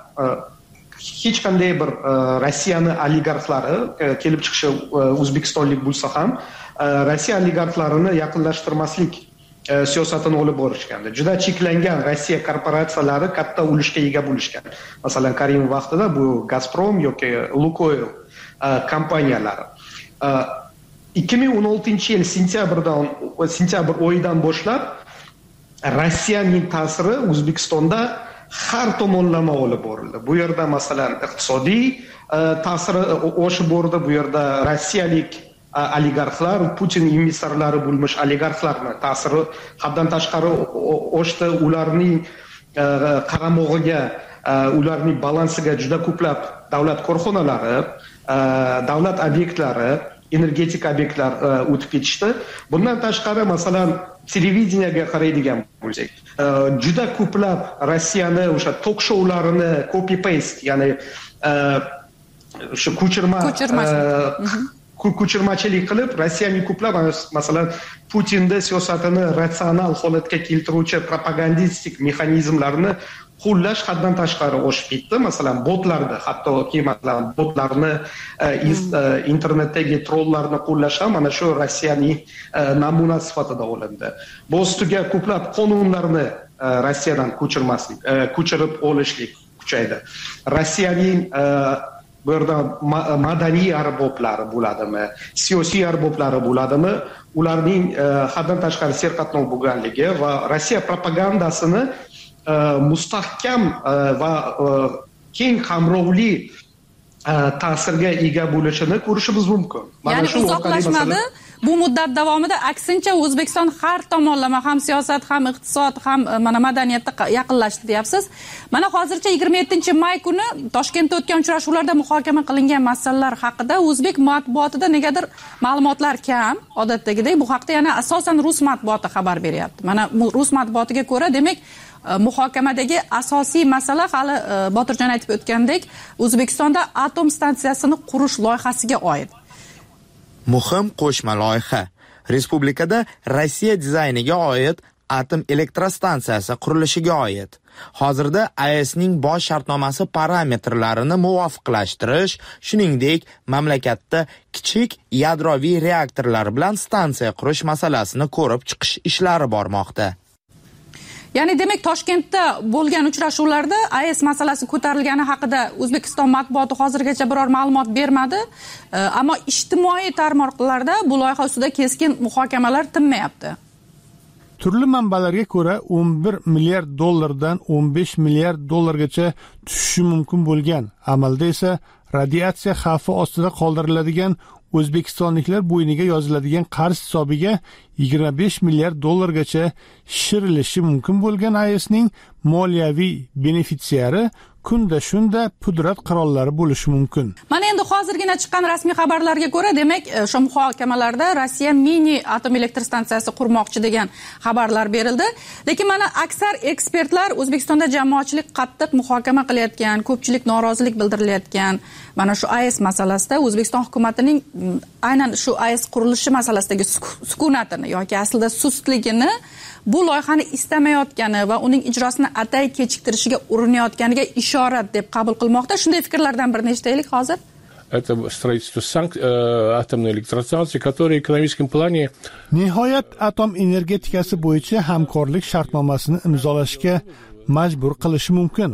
hech qanday bir Rossiyani oligarxlari kelib chiqishi o'zbekistonlik bo'lsa ham Rossiya oligarxlarini yaqinlashtirmaslik siyosatini olib borishgandi. Juda cheklangan Rossiya korporatsiyalari katta ulushga ega bo'lishgan. Masalan, Karimov vaqtida bu Gazprom yoki Lukoil kompaniyalari. ikki ming o'n oltinchi yil sentyabrdan sentyabr oyidan boshlab Rossiyaning ta'siri O'zbekistonda har tomonlama olib borildi. Bu yerda masalan iqtisodiy ta'siri oshib bordi. Bu yerda rossiyalik oligarxlar, Putin investorlari bo'lmish oligarxlarning ta'siri haddan tashqari oshdi. Ularning qaramog'iga, ularning balansiga juda ko'plab davlat korxonalari, davlat obyektlari, energetik obyektlar o'tib ketishdi. Bundan tashqari masalan televideniyaga qaraydigan bo'lsak, juda ko'plab Rossiyani o'sha tok shoularini copy paste, ya'ni o'sha ko'chirma ko'chirmachilik qilib Rossiyaning ko'plab masalan Putinning siyosatini ratsional holatga keltiruvchi propagandistik mexanizmlarni qo'llash haddan tashqari oshib ketdi. Masalan, botlarda, hattoki masalan botlarni internetdagi trollarni qo'llash ham mana shu Rossiyaning namuna sifatida olindi. Bu ustiga ko'plab qonunlarni Rossiyadan ko'chirmaslik, ko'chirib olishlik kuchaydi. Rossiyaning bu yerda madaniy arboblari bo'ladimi, siyosiy arboblari bo'ladimi, ularning haddan tashqari serqatnov bo'lganligi va Rossiya propagandasini mustahkam va keng qamrovli ta'sirga ega bo'lishini ko'rishimiz mumkin. Ya'ni uzoqlashmadi. Bu muddat davomida aksincha O'zbekiston har tomonlama ham siyosat, ham iqtisod, ham mana madaniyatda yaqinlashdi deyapsiz. Mana hozircha yigirma yettinchi may kuni Toshkentda o'tgan uchrashuvlarda muhokama qilingan masalalar haqida o'zbek matbuotida negadir ma'lumotlar kam. Odatdagidek bu haqda yana asosan rus matbuoti xabar beryapti. Mana rus matbuotiga ko'ra, demak, muhokamadagi asosiy masala hali Botirjon aytib o'tgandek, O'zbekistonda atom stansiyasini qurish loyihasiga oid. Muhim qo'shma loyiha. Respublikada Rossiya dizayniga oid atom elektrostansiyasi qurilishiga oid. Hozirda A E S'ning bosh shartnomasi parametrlarini muvofiqlashtirish, shuningdek, mamlakatda kichik yadroviy reaktorlar bilan stansiya qurish masalasini ko'rib chiqish ishlari bormoqda. Ya'ni demak Toshkentda bo'lgan uchrashuvlarda A E S masalasi ko'tarilgani haqida O'zbekiston matbuoti hozirgacha biror ma'lumot bermadi, ammo ijtimoiy tarmoqlarda bu loyiha ustida keskin muhokamalar tinmayapti. Turli manbalarga ko'ra o'n bir milliard dollardan o'n besh milliard dollargacha tushishi mumkin bo'lgan, amalda esa radiatsiya xavfi ostida qoldiriladigan O'zbekistonliklar bo'yniga yoziladigan qarz hisobiga yigirma besh milliard dollargacha shirilishi mumkin bo'lgan A E S'ning moliyaviy benefitsiari kunda shunda pudrat qirollari bo'lishi mumkin. Mana endi hozirgina chiqqan rasmiy xabarlarga ko'ra, demak, o'sha muhokamalarda Rossiya mini atom elektr stansiyasi qurmoqchi degan xabarlar berildi. Lekin mana aksar ekspertlar O'zbekistonda jamoatchilik qattiq muhokama qilayotgan, ko'pchilik norozilik bildirilayotgan mana shu A E S masalasida O'zbekiston hukumatining aynan shu A E S qurilishi masalasidagi sukunatini yoki aslida sustligini, bu loyihani istamayotgani va uning ijrosini atay kechiktirishiga urinayotganiga ishorat deb qabul qilmoqda. Shunday fikrlardan birini eshitaylik hozir. Это строительство санк... атомной электростанции, которые в экономическом плане... Nihoyat atom energetikasi bo'yicha hamkorlik shartnomasini imzolashga majbur qilishi mumkin.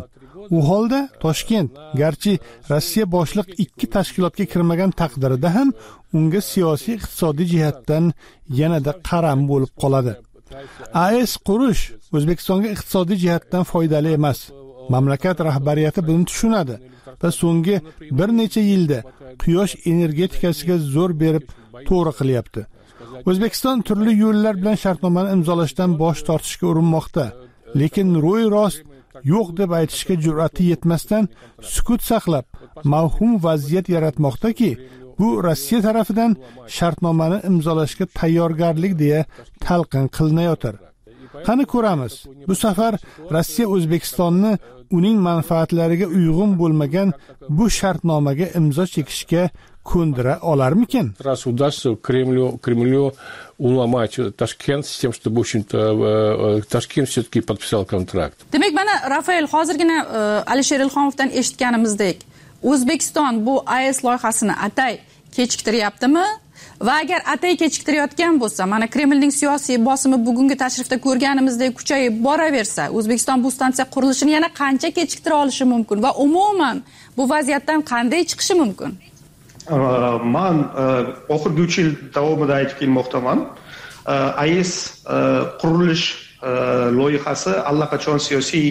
u holda Toshkent garchi Rossiya boshliq ikki tashkilotga kirmagan taqdirida ham unga siyosiy iqtisodiy jihatdan yanada qaram bo'lib qoladi. A E S qurish O'zbekistonga iqtisodiy jihatdan foydali emas. Mamlakat rahbariyati buni tushunadi va so'nggi bir necha yilda quyosh energetikasiga zo'r berib to'g'ri qilyapti. O'zbekiston turli yo'llar bilan shartnomani imzolashdan bosh tortishga urinmoqda, lekin ro'y rost yo'q deb aytishga jur'ati yetmasdan sukut saqlab, mavhum vaziyat yaratmoqdaki, bu Rossiya tarafidan shartnomani imzolashga tayyorgarlik deya talqin qilinayotir. Qani ko'ramiz, bu safar Rossiya O'zbekistonni uning manfaatlariga uyg'un bo'lmagan bu shartnomaga imzo chekishga ko'ndira olarmikin? Раз удастся Кремлю, Кремлю уломать Ташкент с тем, чтобы, в общем-то, Ташкент все-таки подписал контракт. Demak, mana Rafael hozirgina Alisher Ilhomovdan eshitganimizdek, O'zbekiston bu A E S loyihasini atay kechiktiryaptimi? Va agar atay kechiktirayotgan bo'lsa, mana Kremlning siyosiy bosimi bugungi tashrifda ko'rganimizdek kuchayib boraversa, O'zbekiston bu stansiya qurilishini yana qancha kechiktira olishi mumkin va umuman bu vaziyatdan qanday chiqishi mumkin? Man oxirgi uch yil davomida aytib kelmoqdaman. A E S qurilish loyihasi allaqachon siyosiy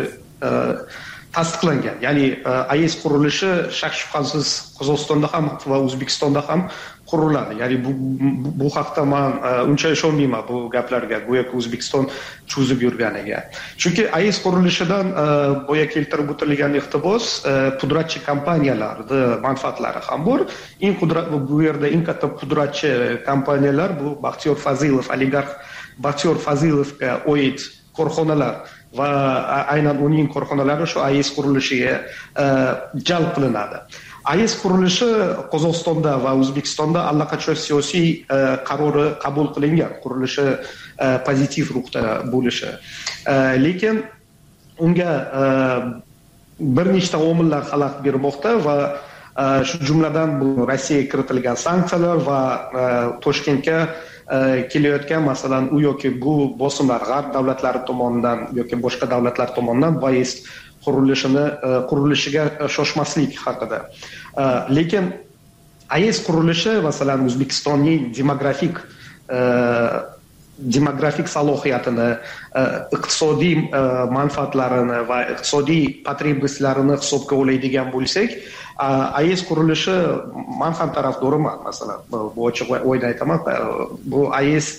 tasdiqlangan. Ya'ni A E S qurilishi shak shubhasiz Qozog'istonda ham va O'zbekistonda ham quriladi. Ya'ni bu bu haqda men uncha ishonmayman bu gaplarga, go'yoki O'zbekiston cho'zib yurganiga. Chunki A E S qurilishidan boya keltirib o'tilgan iqtibos pudratchi kompaniyalarning manfaatlari ham bor. Eng qudrat bu yerda eng katta pudratchi kompaniyalar bu Baxtiyor Fazilov, oligarx Baxtiyor Fazilovga oid korxonalar va aynan uning korxonalari shu A E S qurilishiga jalb qilinadi. A E S qurilishi Qozog'istonda va O'zbekistonda allaqachon siyosiy qarori qabul qilingan, qurilishi pozitiv ruhda bo'lishi. Lekin unga bir nechta omillar xalaqit bermoqda va shu jumladan bu Rossiyaga kiritilgan sanksiyalar va Toshkentga kelayotgan masalan u yoki bu bosimlar g'arb davlatlari tomonidan yoki boshqa davlatlar tomonidan A E S qurilishini qurilishiga shoshmaslik haqida. Lekin A E S qurilishi masalan O'zbekistonning demografik demografik salohiyatini, iqtisodiy manfaatlarini va iqtisodiy потребностьlarini hisobga oladigan bo'lsak, A E S qurilishi men ham tarafdoriman, masalan, bu ochiq o'yda aytaman, bu A E S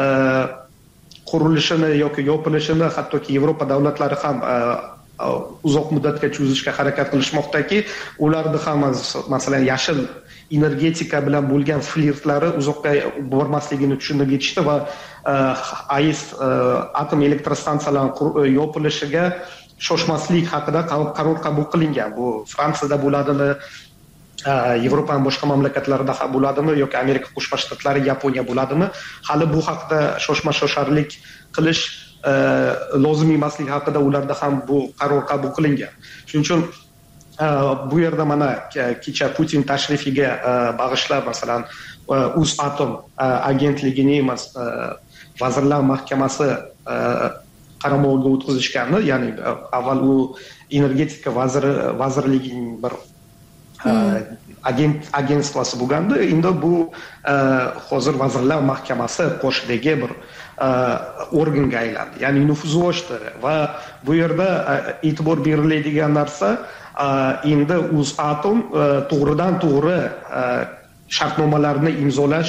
qurilishini yoki yopilishini hattoki Yevropa davlatlari ham uzoq muddatga cho'zishga harakat qilishmoqdaki, ularni ham masalan yashil energetika bilan bo'lgan flirtlari uzoqqa bormasligini tushunib yetishdi va A E S atom elektrostansiyalari yopilishiga shoshmaslik haqida qaror qabul qilingan. Bu Fransiyada bo'ladimi, Yevropaning boshqa mamlakatlarida ham bo'ladimi yoki Amerika Qo'shma Shtatlari, Yaponiya bo'ladimi, hali bu haqida shoshma-shosharlik qilish lozim emasligi haqida ularda ham bu qaror qabul qilingan. Shuning uchun bu yerda mana kecha Putin tashrifiga bag'ishlab masalan O'zatom agentligining vazirlar mahkamasi qaramog'iga o'tkazishgani, ya'ni avval u energetika vaziri vazirligining bir agent agentsiyasi bo'lgandi, endi bu hozir vazirlar mahkamasi qoshidagi bir organga aylandi. Ya'ni nufuzi oshdi va bu yerda e'tibor beriladigan narsa endi O'zatom to'g'ridan to'g'ri shartnomalarni imzolash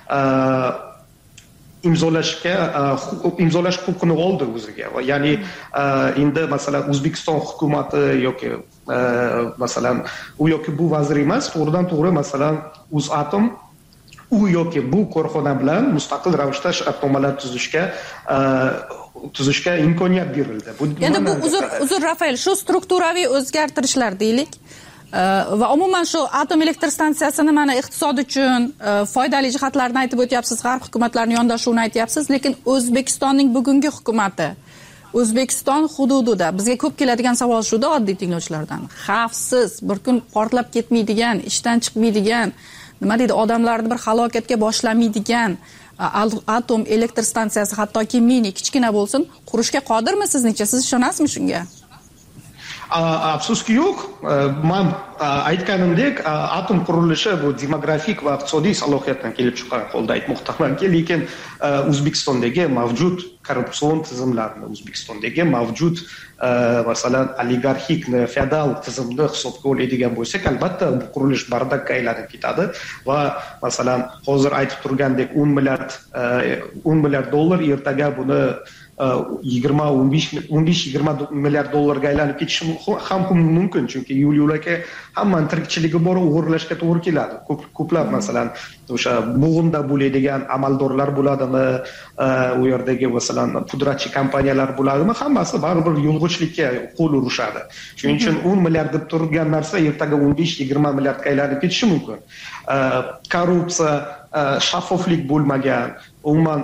imzolashga imzolash huquqini oldi o'ziga. Ya'ni endi masalan O'zbekiston hukumati yoki masalan u yoki bu vazir emas, to'g'ridan to'g'ri masalan O'zatom u yoki bu korxona bilan mustaqil ravishda shartnomalar tuzishga tuzishga imkoniyat berildi. Endi bu uzr uzr Rafael, shu strukturaviy o'zgartirishlar deylik va umuman shu atom elektr stansiyasini mana iqtisod uchun foydali jihatlarini aytib o'tyapsiz, g'arb hukumatlarining yondashuvini aytyapsiz, lekin O'zbekistonning bugungi hukumati O'zbekiston hududida bizga ko'p keladigan savol shuda oddiy tinglovchilardan. Xavfsiz, bir kun portlab ketmaydigan, ishdan chiqmaydigan, nima deydi, odamlarni bir halokatga boshlamaydigan atom elektr stansiyasi hattoki mini kichkina bo'lsin, qurishga qodirmi sizningcha? Siz ishonasizmi shunga? Afsuski yo'q. Men aytganimdek, atom qurilishi bu demografik va iqtisodiy salohiyatdan kelib chiqqan holda aytmoqdamanki, lekin O'zbekistondagi mavjud korrupsion tizimlarni, O'zbekistondagi mavjud masalan oligarxik, feodal tizimni hisobga oladigan bo'lsak, albatta bu qurilish bardakka aylanib ketadi va masalan hozir aytib turgandek o'n milliard dollar ertaga buni yigirma o'n besh yigirma milliard dollarga aylanib ketishi ham mumkin, chunki yo'l yo'lakay hammani tirikchiligi bor, o'g'irlashga to'g'ri keladi. Ko'plab masalan o'sha bo'g'inda bo'ladigan amaldorlar bo'ladimi, u yerdagi masalan pudratchi kompaniyalar bo'ladimi, hammasi baribir yo'lg'ichlikka qo'l urishadi. Shuning uchun o'n milliard deb turgan narsa ertaga o'n besh yigirma milliardga aylanib ketishi mumkin. Korrupsiya, shaffoflik bo'lmagan, umuman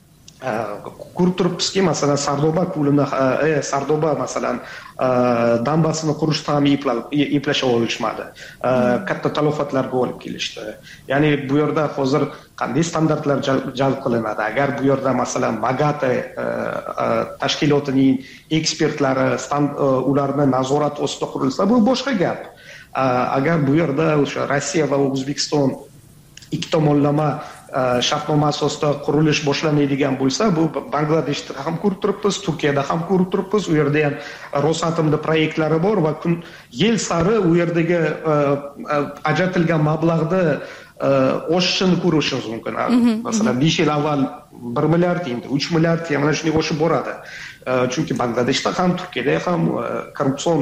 ko'rib turibmizki, masalan Sardoba ko'lini, Sardoba masalan dambasini qurishda ham eplasha olishmadi. Katta talofatlarga olib kelishdi. Ya'ni bu yerda hozir qanday standartlar jalb qilinadi? Agar bu yerda masalan Magate tashkilotining ekspertlari ularni nazorat ostida qurilsa, bu boshqa gap. Agar bu yerda o'sha Rossiya va O'zbekiston ikki tomonlama shartnoma asosida qurilish boshlanadigan bo'lsa, bu Bangladeshda ham ko'rib turibmiz, Turkiyada ham ko'rib turibmiz. U yerda ham Rosatomda proyektlari bor va kun yil sari u yerdagi ajratilgan mablag'da oshishini ko'rishimiz mumkin. Masalan, besh yil avval bir milliard, endi uch milliard, mana shunday oshib boradi. Chunki Bangladeshda ham, Turkiyada ham korrupsion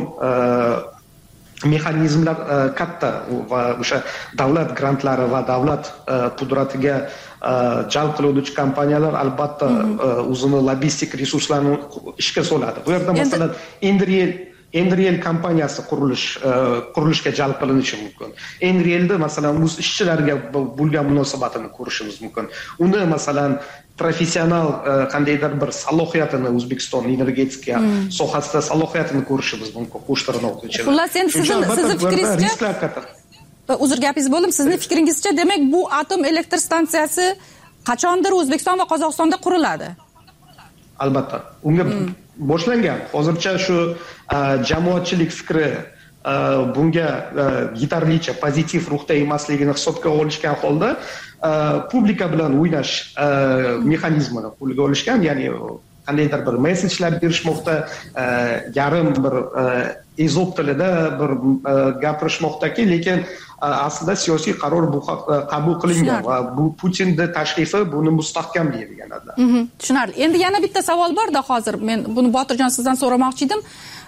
mexanizmlar katta va o'sha davlat grantlari va davlat pudratiga jalb qiluvchi kompaniyalar albatta o'zini logistik resurslarini ishga soladi. Bu yerda masalan Enriel Enriel kompaniyasi qurilish qurilishga jalb qilinishi mumkin. Enrielda masalan o'z ishchilariga bo'lgan munosabatini ko'rishimiz mumkin. Uni masalan professional qandaydir bir salohiyatini, O'zbekiston energetika sohasida salohiyatini ko'rishimiz mumkin. Qo'shtirnoqcha. Xullas, endi sizni sizni fikringizcha, uzr gapingiz bo'ldim, sizni fikringizcha, demak bu atom elektr stansiyasi qachondir O'zbekiston va Qozog'istonda quriladi? Albatta. Unga boshlangan. Hozircha shu jamoatchilik fikri bunga yetarlicha pozitiv ruhda emasligini hisobga olishgan holda publika bilan o'ynash mexanizmini qo'lga olishgan, ya'ni qandaydir bir messenjlar berishmoqda, yarim bir ezop tilida bir gapirishmoqdaki, lekin aslida siyosiy qaror bu qabul qilingan va bu Putinning tashrifi buni mustahkamlaydi deganlar. Tushunarli. Endi yana bitta savol borda, hozir men buni Botirjon sizdan so'ramoqchi edim.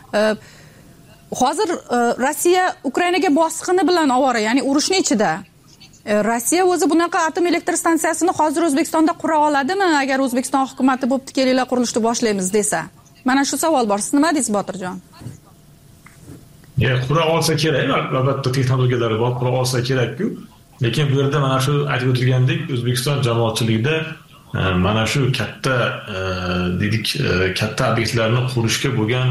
Hozir Rossiya Ukrainaga bosqini bilan ovora, ya'ni urushning ichida. Rossiya o'zi bunaqa atom elektr stansiyasini hozir O'zbekistonda qura oladimi, agar O'zbekiston hukumatı bo'pti, kelinglar qurilishni boshlaymiz desa? Mana shu savol bor. Siz nima deysiz, Botirjon? Ya, qura olsa kerak, albatta texnologiyalari bor, qura olsa kerak-ku. Lekin bu yerda mana shu aytib o'tilgandek, O'zbekiston jamoatchiligida mana shu katta dedik, katta obyektlarni qurishga bo'lgan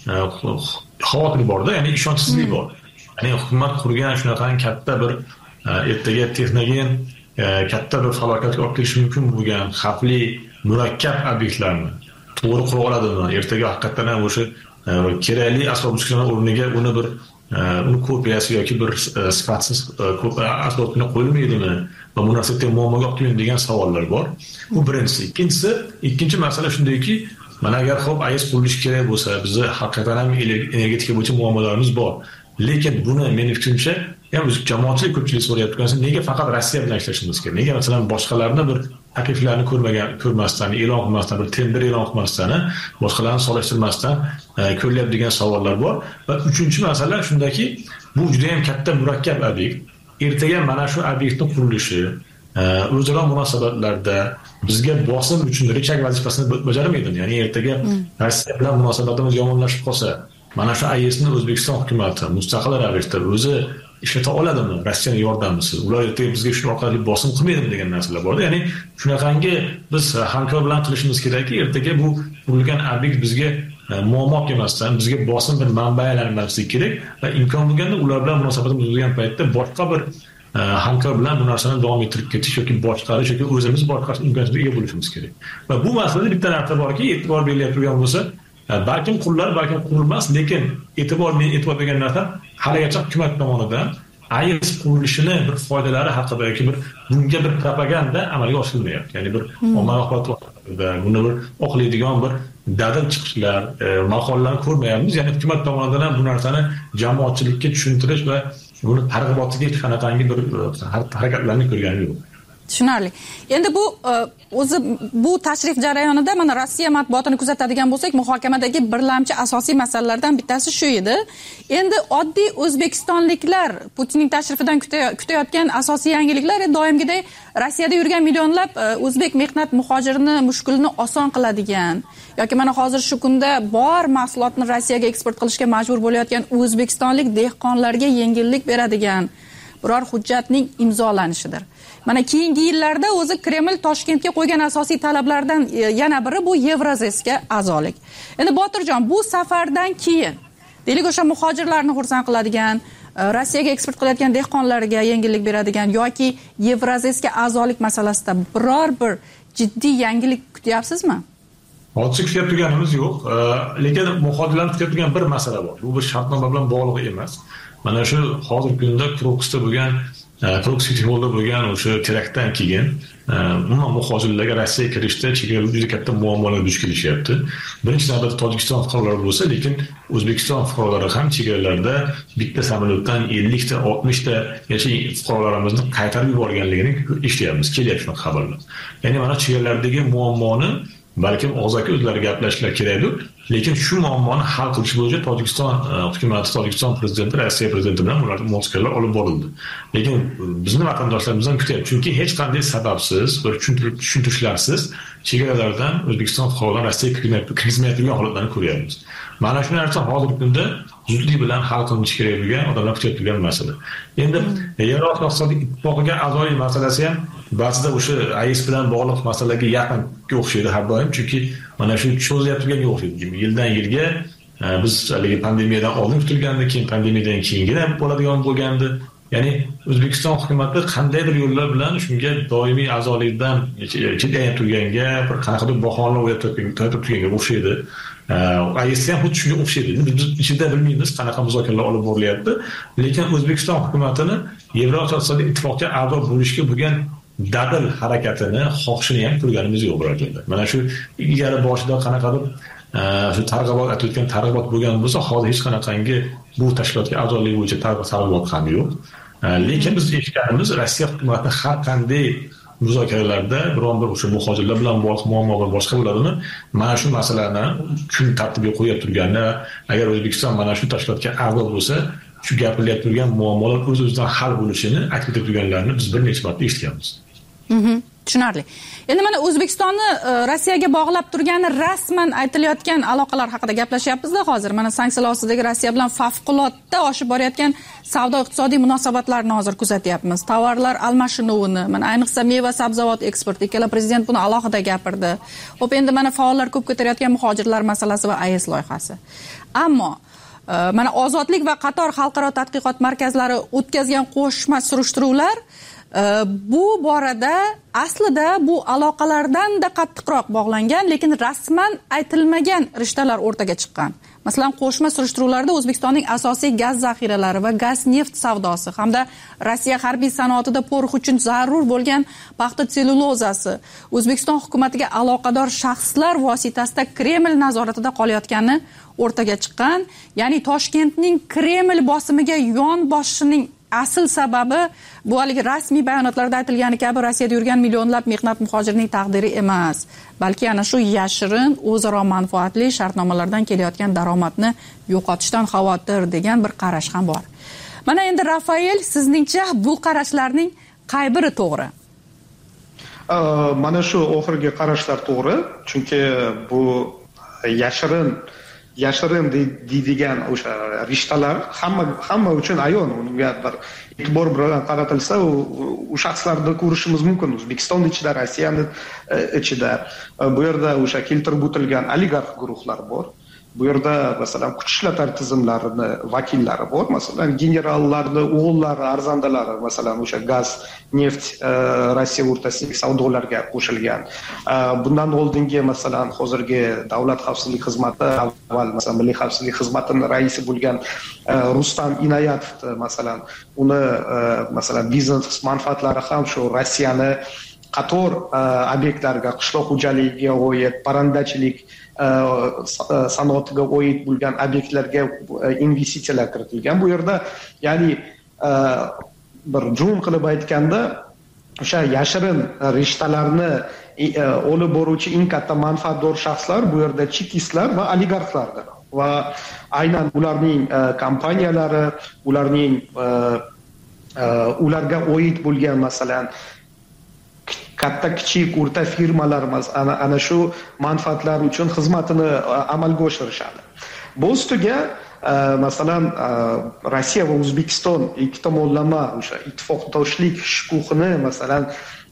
xavotir borda, ya'ni ishonchsizlik bor. Ya'ni hukumat qurgan shunaqa katta bir ertaga texnogen katta bir falokatga olib kelishi mumkin bo'lgan xavfli murakkab obyektlarni to'g'ri qura oladimi? Ertaga haqiqatan ham o'sha kerakli asbob uskunalar o'rniga uni bir uni kopiyasi yoki bir sifatsiz asbobni qo'yilmaydimi? Va bu narsa muammoga olib keladi degan savollar bor. Bu birinchisi. Ikkinchisi, ikkinchi masala shundayki, mana agar xo'p A E S qurilish kerak bo'lsa, bizni haqiqatan ham energetika bo'yicha muammolarimiz bor. Lekin buni meni fikrimcha, ham o'z jamoatchilik ko'pchilik so'rayotgansa, nega faqat Rossiya bilan ishlashimiz kerak? Nega masalan boshqalarni bir takliflarni ko'rmagan, ko'rmasdan, e'lon qilmasdan, bir tender e'lon qilmasdan, boshqalarni solishtirmasdan ko'ryapti degan savollar bor. Va uchinchi masala shundaki, bu juda ham katta murakkab obyekt. Ertaga mana shu obyektning qurilishi o'zaro munosabatlarda bizga bosim uchun richag vazifasini bajarmaydi. Ya'ni ertaga Rossiya bilan munosabatimiz yomonlashib qolsa, mana shu A E Sni O'zbekiston hukumati mustaqil ravishda o'zi ishlata oladimi Rossiyaning yordamisiz? Ular ertaga bizga shu orqali bosim qilmaydimi degan narsalar bor. Ya'ni shunaqangi biz hamkor bilan qilishimiz kerakki, ertaga bu qurilgan obyekt bizga muammo emasdan, bizga bosim bir manba aylanmasligi kerak va imkon bo'lganda ular bilan munosabatimiz bo'lgan paytda boshqa bir hamkor bilan bu narsani davom ettirib ketish yoki boshqarish yoki o'zimiz boshqarish imkoniyatiga ega bo'lishimiz kerak. Va bu masalada bitta narsa borki, e'tibor berilib turgan bo'lsa, balkim qurilar, balkim qurilmas, lekin e'tibor men e'tibor bergan narsa haligacha hukumat tomonidan A E S qurilishini bir foydalari haqida yoki bir bunga bir propaganda amalga oshirilmayapti. Ya'ni bir ommaviy axborot buni bir oqlaydigan bir dadil chiqishlar, maqolalarni ko'rmayapmiz. Ya'ni hukumat tomonidan ham bu narsani jamoatchilikka tushuntirish va buni targ'ibotiga hech qanaqangi bir harakatlarni ko'rganim yo'q. Tushunarli. Endi bu o'zi bu tashrif jarayonida mana Rossiya matbuotini kuzatadigan bo'lsak, muhokamadagi birlamchi asosiy masalalardan bittasi shu edi. Endi oddiy o'zbekistonliklar Putinning tashrifidan kutayotgan asosiy yangiliklar doimgidek Rossiyada yurgan millionlab o'zbek mehnat muhojirini mushkulini oson qiladigan yoki mana hozir shu kunda bor mahsulotni Rossiyaga eksport qilishga majbur bo'layotgan o'zbekistonlik dehqonlarga yengillik beradigan biror hujjatning imzolanishidir. Mana keyingi yillarda o'zi Kreml Toshkentga qo'ygan asosiy talablardan yana biri bu Yevrazesga a'zolik. Endi Botirjon, bu safardan keyin deylik o'sha muhojirlarni xursand qiladigan, Rossiyaga eksport qilayotgan dehqonlarga yengillik beradigan yoki Yevrazesga a'zolik masalasida biror bir jiddiy yangilik kutyapsizmi? Hozircha kutib turganimiz yo'q, lekin muhojirlarni kutib turgan bir masala bor. Bu bir shartnoma bilan bog'liq emas. Mana shu hozirgi kunda Krokusda bo'lgan City Hall'da bo'lgan o'sha teraktdan keyin umuman muhojirlarga Rossiyaga kirishda chegara juda katta muammolar duch kelishyapti. Birinchi navbatda Tojikiston fuqarolari bo'lsa, lekin O'zbekiston fuqarolari ham chegaralarda bitta samolyotdan ellik ta, oltmish ta gacha fuqarolarimizni qaytarib yuborganligini eshityapmiz, kelyapti xabarlar. Ya'ni mana chegaralardagi muammoni balkim og'zaki o'zlari gaplashishlar kerakdir, lekin shu muammoni hal qilish bo'yicha Tojikiston hukumati, Tojikiston prezidenti, Rossiya prezidenti bilan ular muzokaralar olib borildi. Lekin bizning vatandoshlarimiz ham kutyapti, chunki hech qanday sababsiz, bir tushuntirishlarsiz chegaralardan O'zbekiston fuqarolari Rossiyaga kirmayotgan holatlarni ko'ryapmiz. Mana shu narsa hozirgi kunda zudlik bilan hal qilinishi kerak bo'lgan, odamlar kutayotgan masala. Endi Yevropa iqtisodiy ittifoqiga a'zolik masalasi ham ba'zida o'sha A E S bilan bog'liq masalaga yaqinga o'xshaydi har doim, chunki mana shu cho'zilib turganga o'xshaydi. Yildan yilga biz haligi pandemiyadan oldin kutilgandi, keyin pandemiyadan keyingina bo'ladigan bo'lgandi. Ya'ni O'zbekiston hukumati qandaydir yo'llar bilan shunga doimiy a'zolikdan chekayib turganga, bir qanaqadir bahonalar o'ylatib turganga o'xshaydi. A E S ham xuddi shunga o'xshaydi. Biz ichida bilmaymiz qanaqa muzokaralar olib borilyapti, lekin O'zbekiston hukumatini Yevropa iqtisodiy ittifoqqa a'zo bo'lishga bo'lgan dadil harakatini, xohishini ham ko'rganimiz yo'q birodarlar. Mana shu ilgari boshida qanaqadir shu targ'ibot aytayotgan targ'ibot bo'lgan bo'lsa, hozir hech qanaqangi bu tashkilotga a'zolik bo'yicha targ'ibot ham yo'q. Lekin biz eshitganimiz Rossiya hukumati har qanday muzokaralarda biron bir o'sha muhojirlar bilan bog'liq muammo va boshqa bo'ladimi, mana shu masalani kun tartibiga qo'yib turganda, agar O'zbekiston mana shu tashkilotga a'zo bo'lsa, shu gapirilayotgan turgan muammolar o'z-o'zidan hal bo'lishini aytib turganlarini biz bir necha marta eshitganmiz. Mhm. Tushunarli. Endi mana O'zbekistonni Rossiyaga bog'lab turgani rasman aytilayotgan aloqalar haqida gaplashyapmiz-da hozir. Mana sanksiyalar ostidagi Rossiya bilan favqulodda oshib borayotgan savdo-iqtisodiy munosabatlarni hozir kuzatyapmiz. Tovarlar almashinuvini, mana ayniqsa meva sabzavot eksporti, ikkala prezident buni alohida gapirdi. Xo'p, endi mana faollar ko'p ko'tarayotgan muhojirlar masalasi va A E S loyihasi. Ammo mana Ozodlik va qator xalqaro tadqiqot markazlari o'tkazgan qo'shma surishtiruvlar bu borada aslida bu aloqalardan-da qattiqroq bog'langan, lekin rasman aytilmagan rishtalar o'rtaga chiqqan. Masalan, qo'shma surishtiruvlarda O'zbekistonning asosiy gaz zaxiralari va gaz neft savdosi hamda Rossiya harbiy sanoatida po'rix uchun zarur bo'lgan paxta tselulozasi O'zbekiston hukumatiga aloqador shaxslar vositasida Kreml nazoratida qolayotgani o'rtaga chiqqan. Ya'ni Toshkentning Kreml bosimiga yon bosishining asl sababi bu haligi rasmiy bayonotlarda aytilgani kabi Rossiyada yurgan millionlab mehnat muhojirining taqdiri emas, balki ana shu yashirin o'zaro manfaatli shartnomalardan kelayotgan daromadni yo'qotishdan xavotir degan bir qarash ham bor. Mana endi Rafael, sizningcha bu qarashlarning qay biri to'g'ri? Mana shu oxirgi qarashlar to'g'ri, chunki bu yashirin yashirin deydigan o'sha rishtalar hamma hamma uchun ayon, unga bir e'tibor bilan qaratilsa u shaxslarni ko'rishimiz mumkin. O'zbekiston ichida, Rossiyani ichida bu yerda o'sha keltirib o'tilgan oligarx guruhlar bor. Bu yerda masalan kuch ishlatar tizimlarini vakillari bor, masalan generallarni o'g'illari, arzandalari masalan o'sha gaz, neft Rossiya o'rtasidagi savdolarga qo'shilgan. Bundan oldingi masalan hozirgi davlat xavfsizlik xizmati, avval masalan milliy xavfsizlik xizmatining raisi bo'lgan Rustam Inoyatov masalan uni masalan biznes manfaatlari ham shu Rossiyani qator obyektlarga, qishloq xo'jaligiga oid, parrandachilik sanoatiga oid bo'lgan obyektlarga investitsiyalar kiritilgan. Bu yerda ya'ni bir jum qilib aytganda o'sha yashirin rishtalarni olib boruvchi eng katta manfaatdor shaxslar bu yerda chekistlar va oligarxlardir. Va aynan ularning kompaniyalari, ularning ularga oid bo'lgan masalan katta kichik o'rta firmalar ana, ana shu manfaatlar uchun xizmatini amalga oshirishadi. Bu ustiga masalan Rossiya va O'zbekiston ikki tomonlama o'sha ittifoqdoshlik huquqini masalan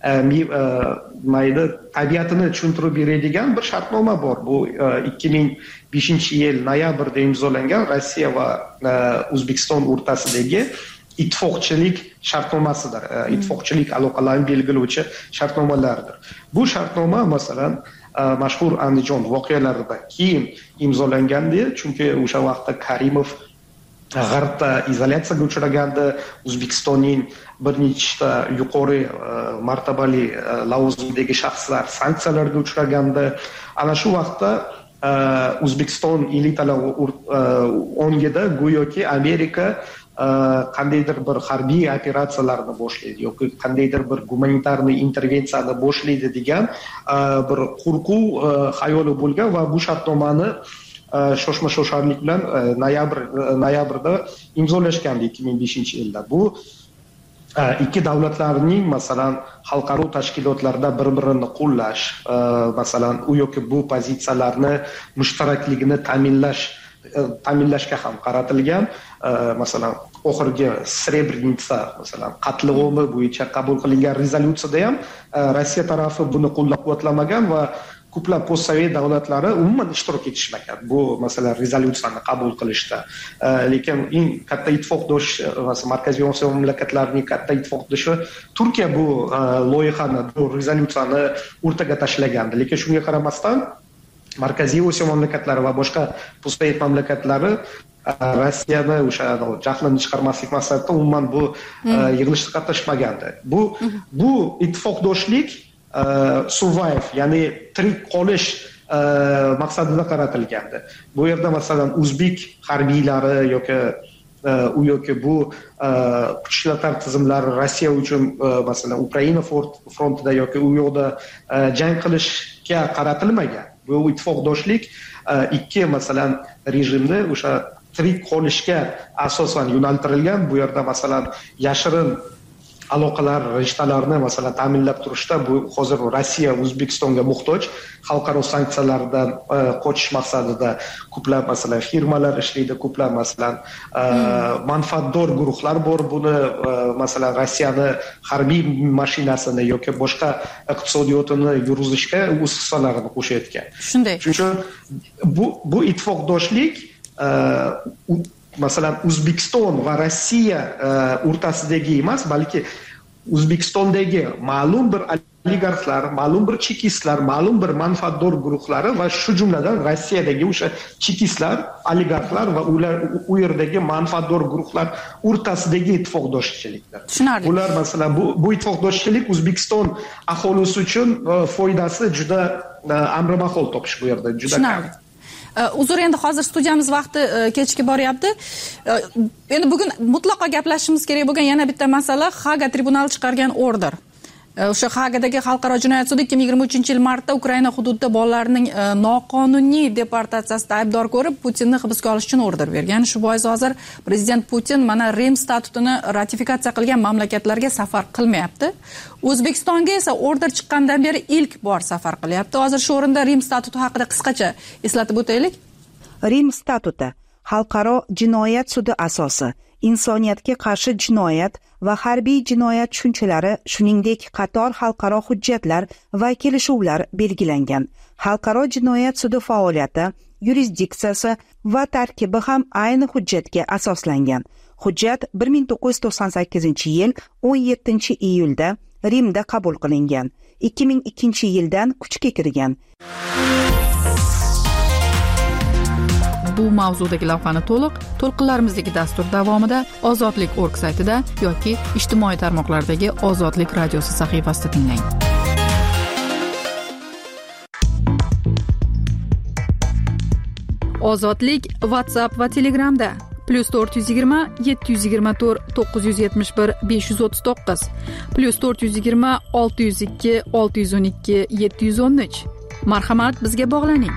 mayda tabiatini tushuntirib beradigan bir shartnoma bor. Bu ikki ming beshinchi yil noyabrda imzolangan Rossiya va O'zbekiston o'rtasidagi ittifoqchilik shartnomasidir. Ittifoqchilik aloqalarini belgilovchi shartnomalardir. Bu shartnoma masalan mashhur Andijon voqealaridan keyin imzolangandi, chunki o'sha vaqtda Karimov G'arbda izolyatsiyaga uchragandi, O'zbekistonning bir nechta yuqori martabali lavozimdagi shaxslar sanksiyalarga uchragandi. Ana shu vaqtda O'zbekiston elitalar o'ngida go'yoki Amerika qandaydir bir harbiy operatsiyalarni boshlaydi yoki qandaydir bir gumanitarniy intervensiyani boshlaydi degan bir qo'rquv xayoli bo'lgan va bu shartnomani shoshma shosharlik bilan noyabr noyabrda imzolashgandi ikki ming beshinchi yilda. Bu ikki davlatlarning masalan xalqaro tashkilotlarda bir-birini qo'llash, masalan u yoki bu pozitsiyalarni mushtarakligini ta'minlash ta'minlashga ham qaratilgan. Masalan oxirgi Srebrenitsa masalan qatl-g'o'mi bo'yicha qabul qilingan rezolyutsiyada ham Rossiya tarafi buni qo'llab-quvvatlamagan va ko'plab postsovet davlatlari umuman ishtirok etishmagan bu masalan rezolyutsiyani qabul qilishda. Lekin eng katta ittifoqdosh masalan Markaziy Osiyo mamlakatlarining katta ittifoqdoshi Turkiya bu loyihani, bu rezolyutsiyani o'rtaga tashlagandi. Lekin shunga qaramasdan Markaziy Osiyo mamlakatlari va boshqa postsovet mamlakatlari Rossiyani o'sha jahlini chiqarmaslik maqsadida umuman bu yig'ilishda qatnashmagandi. Bu bu ittifoqdoshlik survive, ya'ni tirik qolish maqsadida qaratilgandi. Bu yerda masalan o'zbek harbiylari yoki u yoki bu kuch ishlatar tizimlari Rossiya uchun masalan Ukraina frontida yoki u yoqda jang qilishga qaratilmagan. Bu ittifoqdoshlik ikki masalan rejimni o'sha tirik qolishga asosan yo'naltirilgan. Bu yerda masalan yashirin aloqalar, rishtalarni masalan ta'minlab turishda bu hozir Rossiya O'zbekistonga muhtoj. Xalqaro sanksiyalardan qochish maqsadida ko'plab masalan firmalar ishlaydi, ko'plab masalan manfaatdor guruhlar bor. Buni masalan Rossiyani harbiy mashinasini yoki boshqa iqtisodiyotini yurgizishga o'z hissalarini qo'shayotgan. Shunday. Chunki bu bu ittifoqdoshlik masalan O'zbekiston va Rossiya o'rtasidagi emas, balki O'zbekistondagi ma'lum bir oligarxlar, ma'lum bir chekistlar, ma'lum bir manfaatdor guruhlari va shu jumladan Rossiyadagi o'sha chekistlar, oligarxlar va ular u yerdagi manfaatdor guruhlar o'rtasidagi ittifoqdoshchilikdir. Tushunarli. Ular masalan bu bu ittifoqdoshchilik O'zbekiston aholisi uchun foydasi juda amrimahol topish bu yerda juda kam. Uzr, endi hozir studiyamiz vaqti kechga boryapti. Endi bugun mutlaqo gaplashishimiz kerak bo'lgan yana bitta masala Haga tribunali chiqargan order. O'sha Hagadagi xalqaro jinoyat sudi ikki ming yigirma uchinchi yil martda Ukraina hududida bolalarning noqonuniy deportatsiyasida aybdor ko'rib Putinni hibsga olish uchun order bergan. Shu bois hozir prezident Putin mana Rim statutini ratifikatsiya qilgan mamlakatlarga safar qilmayapti. O'zbekistonga esa order chiqqandan beri ilk bor safar qilyapti. Hozir shu o'rinda Rim statuti haqida qisqacha eslatib o'taylik. Rim statuti xalqaro jinoyat sudi asosi, insoniyatga qarshi jinoyat va harbiy jinoyat tushunchalari, shuningdek qator xalqaro hujjatlar va kelishuvlar belgilangan. Xalqaro jinoyat sudi faoliyati, yurisdiksiyasi va tarkibi ham ayni hujjatga asoslangan. Hujjat bir ming to'qqiz yuz to'qson sakkizinchi yil o'n yettinchi iyulda Rimda qabul qilingan. ikki ming ikkinchi yildan kuchga kirgan. Bu mavzudagi lavhani to'liq to'lqinlarimizdagi dastur davomida Ozodlik nokta org saytida yoki ijtimoiy tarmoqlardagi Ozodlik radiosi sahifasida tinglang. Ozodlik WhatsApp va Telegramda plus to'rt yuz yigirma yetti yuz yigirma to'rt to'qqiz yuz yetmish bir besh yuz o'ttiz to'qqiz plus to'rt yuz yigirma olti yuz ikki olti yuz o'n ikki yetti yuz o'n uch. Marhamat, bizga bog'laning.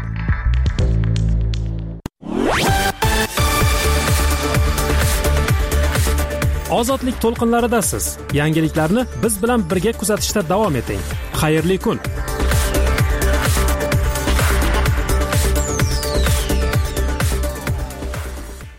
Ozodlik to'lqinlaridasiz. Yangiliklarni biz bilan birga kuzatishda davom eting. Xayrli kun.